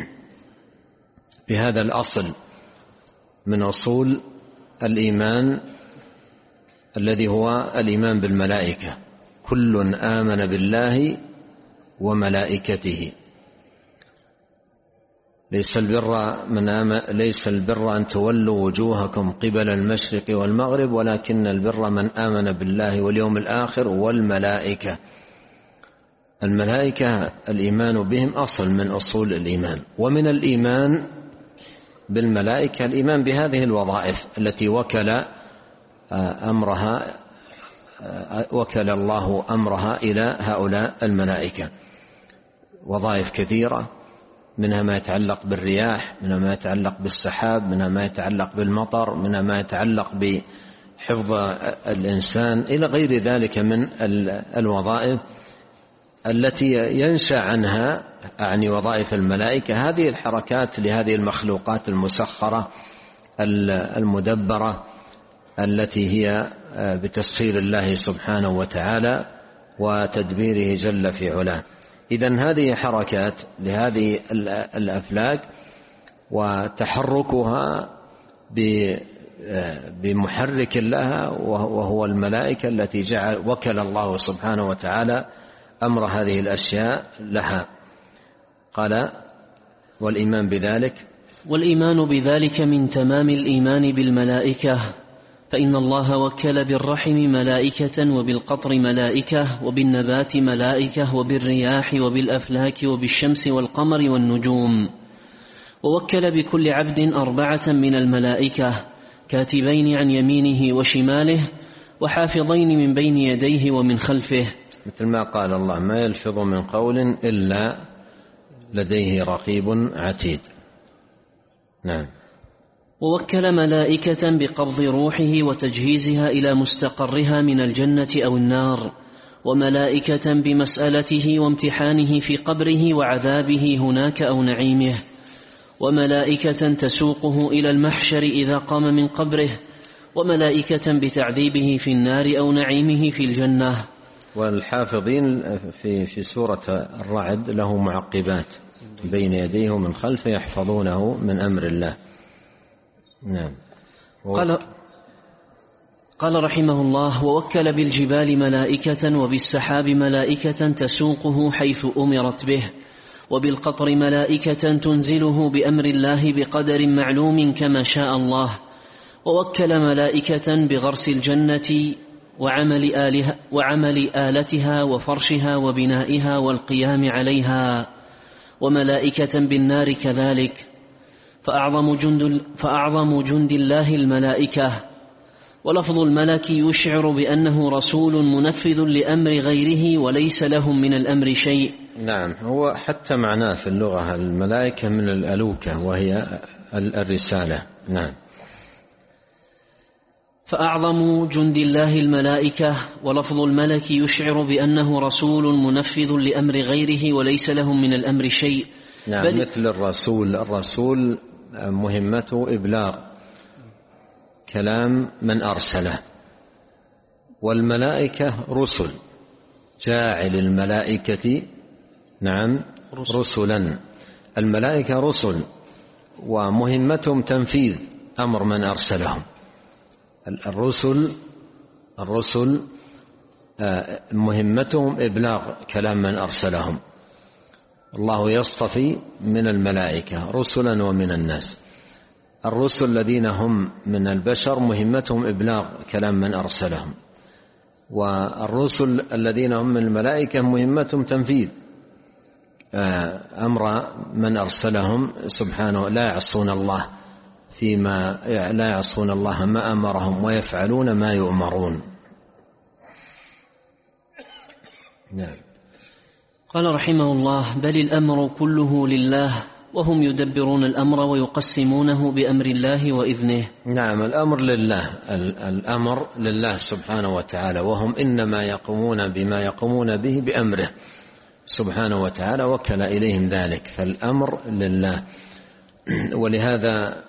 بهذا الأصل من أصول الإيمان الذي هو الإيمان بالملائكة: كل آمن بالله وملائكته. ليس البر أن تولوا وجوهكم قبل المشرق والمغرب، ولكن البر من آمن بالله واليوم الآخر والملائكة. الملائكة الإيمان بهم أصل من أصول الإيمان. ومن الإيمان بالملائكة الإيمان بهذه الوظائف التي وكل الله أمرها إلى هؤلاء الملائكة. وظائف كثيرة، منها ما يتعلق بالرياح، منها ما يتعلق بالسحاب، منها ما يتعلق بالمطر، منها ما يتعلق بحفظ الإنسان، إلى غير ذلك من الوظائف التي ينشأ عنها أعني وظائف الملائكة هذه الحركات لهذه المخلوقات المسخرة المدبرة التي هي بتسخير الله سبحانه وتعالى وتدبيره جل في علاه. إذن هذه حركات لهذه الأفلاك وتحركها بمحرك لها وهو الملائكة التي وكل الله سبحانه وتعالى أمر هذه الأشياء لها. قال والإيمان بذلك من تمام الإيمان بالملائكة، فإن الله وكل بالرحم ملائكة، وبالقطر ملائكة، وبالنبات ملائكة، وبالرياح، وبالأفلاك، وبالشمس والقمر والنجوم. ووكل بكل عبد 4 من الملائكة، كاتبين عن يمينه وشماله، وحافظين من بين يديه ومن خلفه، مثل ما قال الله: ما يلفظ من قول إلا لديه رقيب عتيد. نعم. ووكل ملائكة بقبض روحه وتجهيزها إلى مستقرها من الجنة أو النار، وملائكة بمسألته وامتحانه في قبره وعذابه هناك أو نعيمه، وملائكة تسوقه إلى المحشر إذا قام من قبره، وملائكة بتعذيبه في النار أو نعيمه في الجنة. والحافظين في سورة الرعد له معقبات بين يديه ومن خلفه يحفظونه من أمر الله. نعم. قال رحمه الله: ووكل بالجبال ملائكة، وبالسحاب ملائكة تسوقه حيث أمرت به، وبالقطر ملائكة تنزله بأمر الله بقدر معلوم كما شاء الله، ووكل ملائكة بغرس الجنة وعمل آلتها وفرشها وبنائها والقيام عليها، وملائكة بالنار كذلك. فأعظم جند الله الملائكة. ولفظ الملك يشعر بأنه رسول منفذ لأمر غيره وليس لهم من الأمر شيء. نعم، هو حتى معناه في اللغة الملائكة من الألوكة وهي الرسالة. نعم. فأعظم جند الله الملائكة. ولفظ الملك يشعر بأنه رسول منفذ لأمر غيره وليس لهم من الأمر شيء. نعم، مثل الرسول مهمته إبلاغ كلام من أرسله، والملائكة رسل، جاعل الملائكة نعم رسلا. الملائكة رسل ومهمتهم تنفيذ أمر من أرسلهم. الرسل مهمتهم إبلاغ كلام من أرسلهم. الله يصطفي من الملائكة رسلا ومن الناس. الرسل الذين هم من البشر مهمتهم إبلاغ كلام من أرسلهم، والرسل الذين هم من الملائكة مهمتهم تنفيذ أمر من أرسلهم سبحانه. لا يعصون الله ما أمرهم ويفعلون ما يؤمرون. نعم. قال رحمه الله: بل الأمر كله لله، وهم يدبرون الأمر ويقسمونه بأمر الله وإذنه. نعم، الأمر لله، الأمر لله سبحانه وتعالى، وهم إنما يقومون بما يقومون به بأمره سبحانه وتعالى، وكل إليهم ذلك، فالأمر لله. ولهذا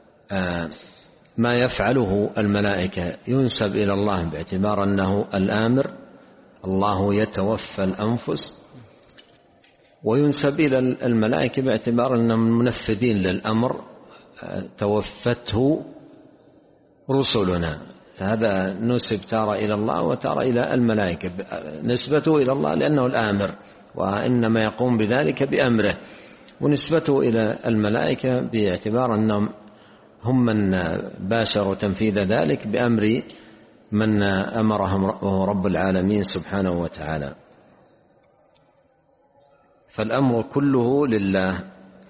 ما يفعله الملائكة ينسب إلى الله باعتبار أنه الآمر، الله يتوفى الأنفس، وينسب إلى الملائكة باعتبار أنهم منفذين للأمر، توفته رسلنا. هذا نسب تارة إلى الله وتارة إلى الملائكة. نسبته إلى الله لأنه الآمر وإنما يقوم بذلك بأمره، ونسبته إلى الملائكة باعتبار أنهم هم من باشروا تنفيذ ذلك بأمر من أمرهم وهو رب العالمين سبحانه وتعالى. فالأمر كله لله،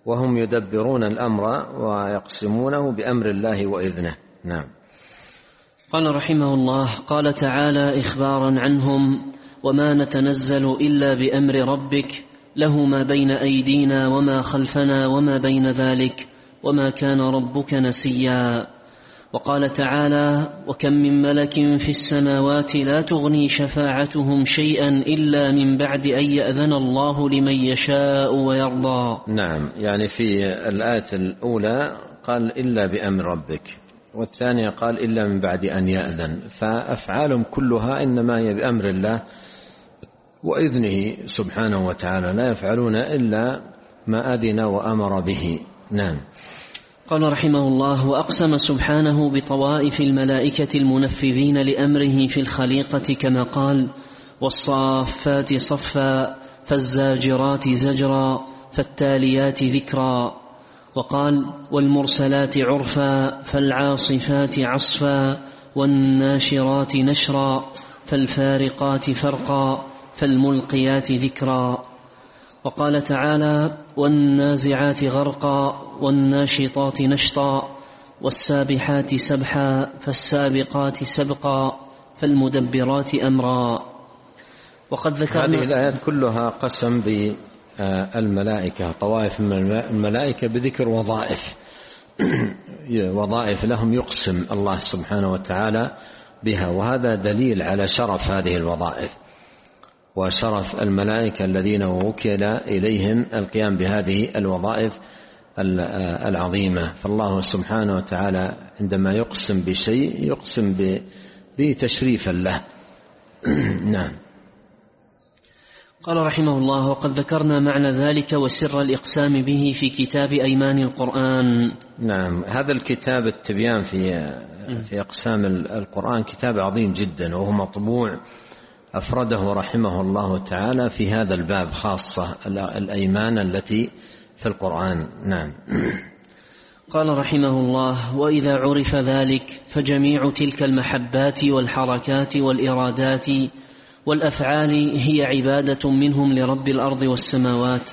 وهم يدبرون الأمر ويقسمونه بأمر الله وإذنه. نعم. قال رحمه الله: قال تعالى إخبارا عنهم: وما نتنزل إلا بأمر ربك له ما بين أيدينا وما خلفنا وما بين ذلك وما كان ربك نسيا. وقال تعالى: وكم من ملك في السماوات لا تغني شفاعتهم شيئا إلا من بعد أن يأذن الله لمن يشاء ويرضى. نعم، يعني في الآية الأولى قال إلا بأمر ربك، والثانية قال إلا من بعد أن يأذن، فأفعالهم كلها إنما هي بأمر الله وإذنه سبحانه وتعالى، لا يفعلون إلا ما أذن وأمر به. نعم. قال رحمه الله: وأقسم سبحانه بطوائف الملائكة المنفذين لأمره في الخليقة كما قال: والصافات صفا فالزاجرات زجرا فالتاليات ذكرا. وقال: والمرسلات عرفا فالعاصفات عصفا والناشرات نشرا فالفارقات فرقا فالملقيات ذكرا. وقال تعالى: والنازعات غرقا والناشطات نشطا والسابحات سبحا فالسابقات سبقا فالمدبرات أمرا. وقد ذكرنا هذه الآيات كلها قسم بالملائكة، طوائف من الملائكة بذكر وظائف لهم يقسم الله سبحانه وتعالى بها، وهذا دليل على شرف هذه الوظائف وشرف الملائكة الذين وكل إليهم القيام بهذه الوظائف العظيمة. فالله سبحانه وتعالى عندما يقسم بشيء يقسم بتشريفا له. نعم. قال رحمه الله: وقد ذكرنا معنى ذلك وسر الإقسام به في كتاب أيمان القرآن. نعم، هذا الكتاب التبيان في أقسام القرآن كتاب عظيم جدا، وهو مطبوع أفرده رحمه الله تعالى في هذا الباب خاصة الأيمان التي في القرآن. نعم. قال رحمه الله: وإذا عرف ذلك فجميع تلك المحبات والحركات والإرادات والأفعال هي عبادة منهم لرب الأرض والسماوات،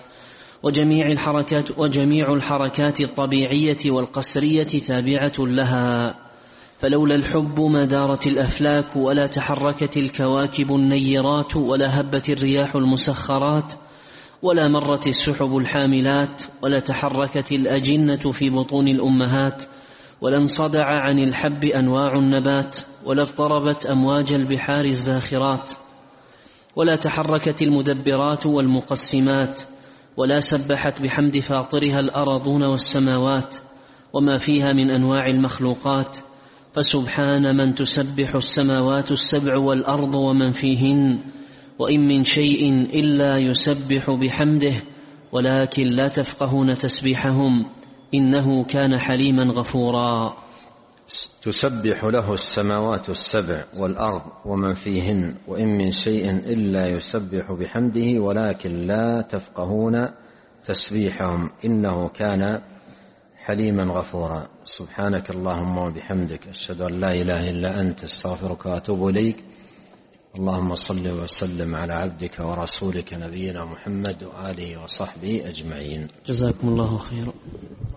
وجميع الحركات الطبيعية والقسرية تابعة لها. فلولا الحب ما دارت الأفلاك ولا تحركت الكواكب النيرات ولا هبت الرياح المسخرات ولا مرت السحب الحاملات ولا تحركت الأجنة في بطون الأمهات ولا انصدع عن الحب أنواع النبات ولا اضطربت أمواج البحار الزاخرات ولا تحركت المدبرات والمقسمات ولا سبحت بحمد فاطرها الأرضون والسماوات وما فيها من أنواع المخلوقات. فسبحان من تسبح السماوات السبع والأرض ومن فيهن، وإن من شيء إلا يسبح بحمده ولكن لا تفقهون تسبيحهم إنه كان حليما غفورا. تسبح له السماوات السبع والأرض ومن فيهن وإن من شيء إلا يسبح بحمده ولكن لا تفقهون تسبيحهم إنه كان حليما غفورا. سبحانك اللهم وبحمدك، أشهد أن لا إله إلا أنت، استغفرك وأتوب إليك. اللهم صل وسلم على عبدك ورسولك نبينا محمد وآله وصحبه أجمعين. جزاكم الله خيرا.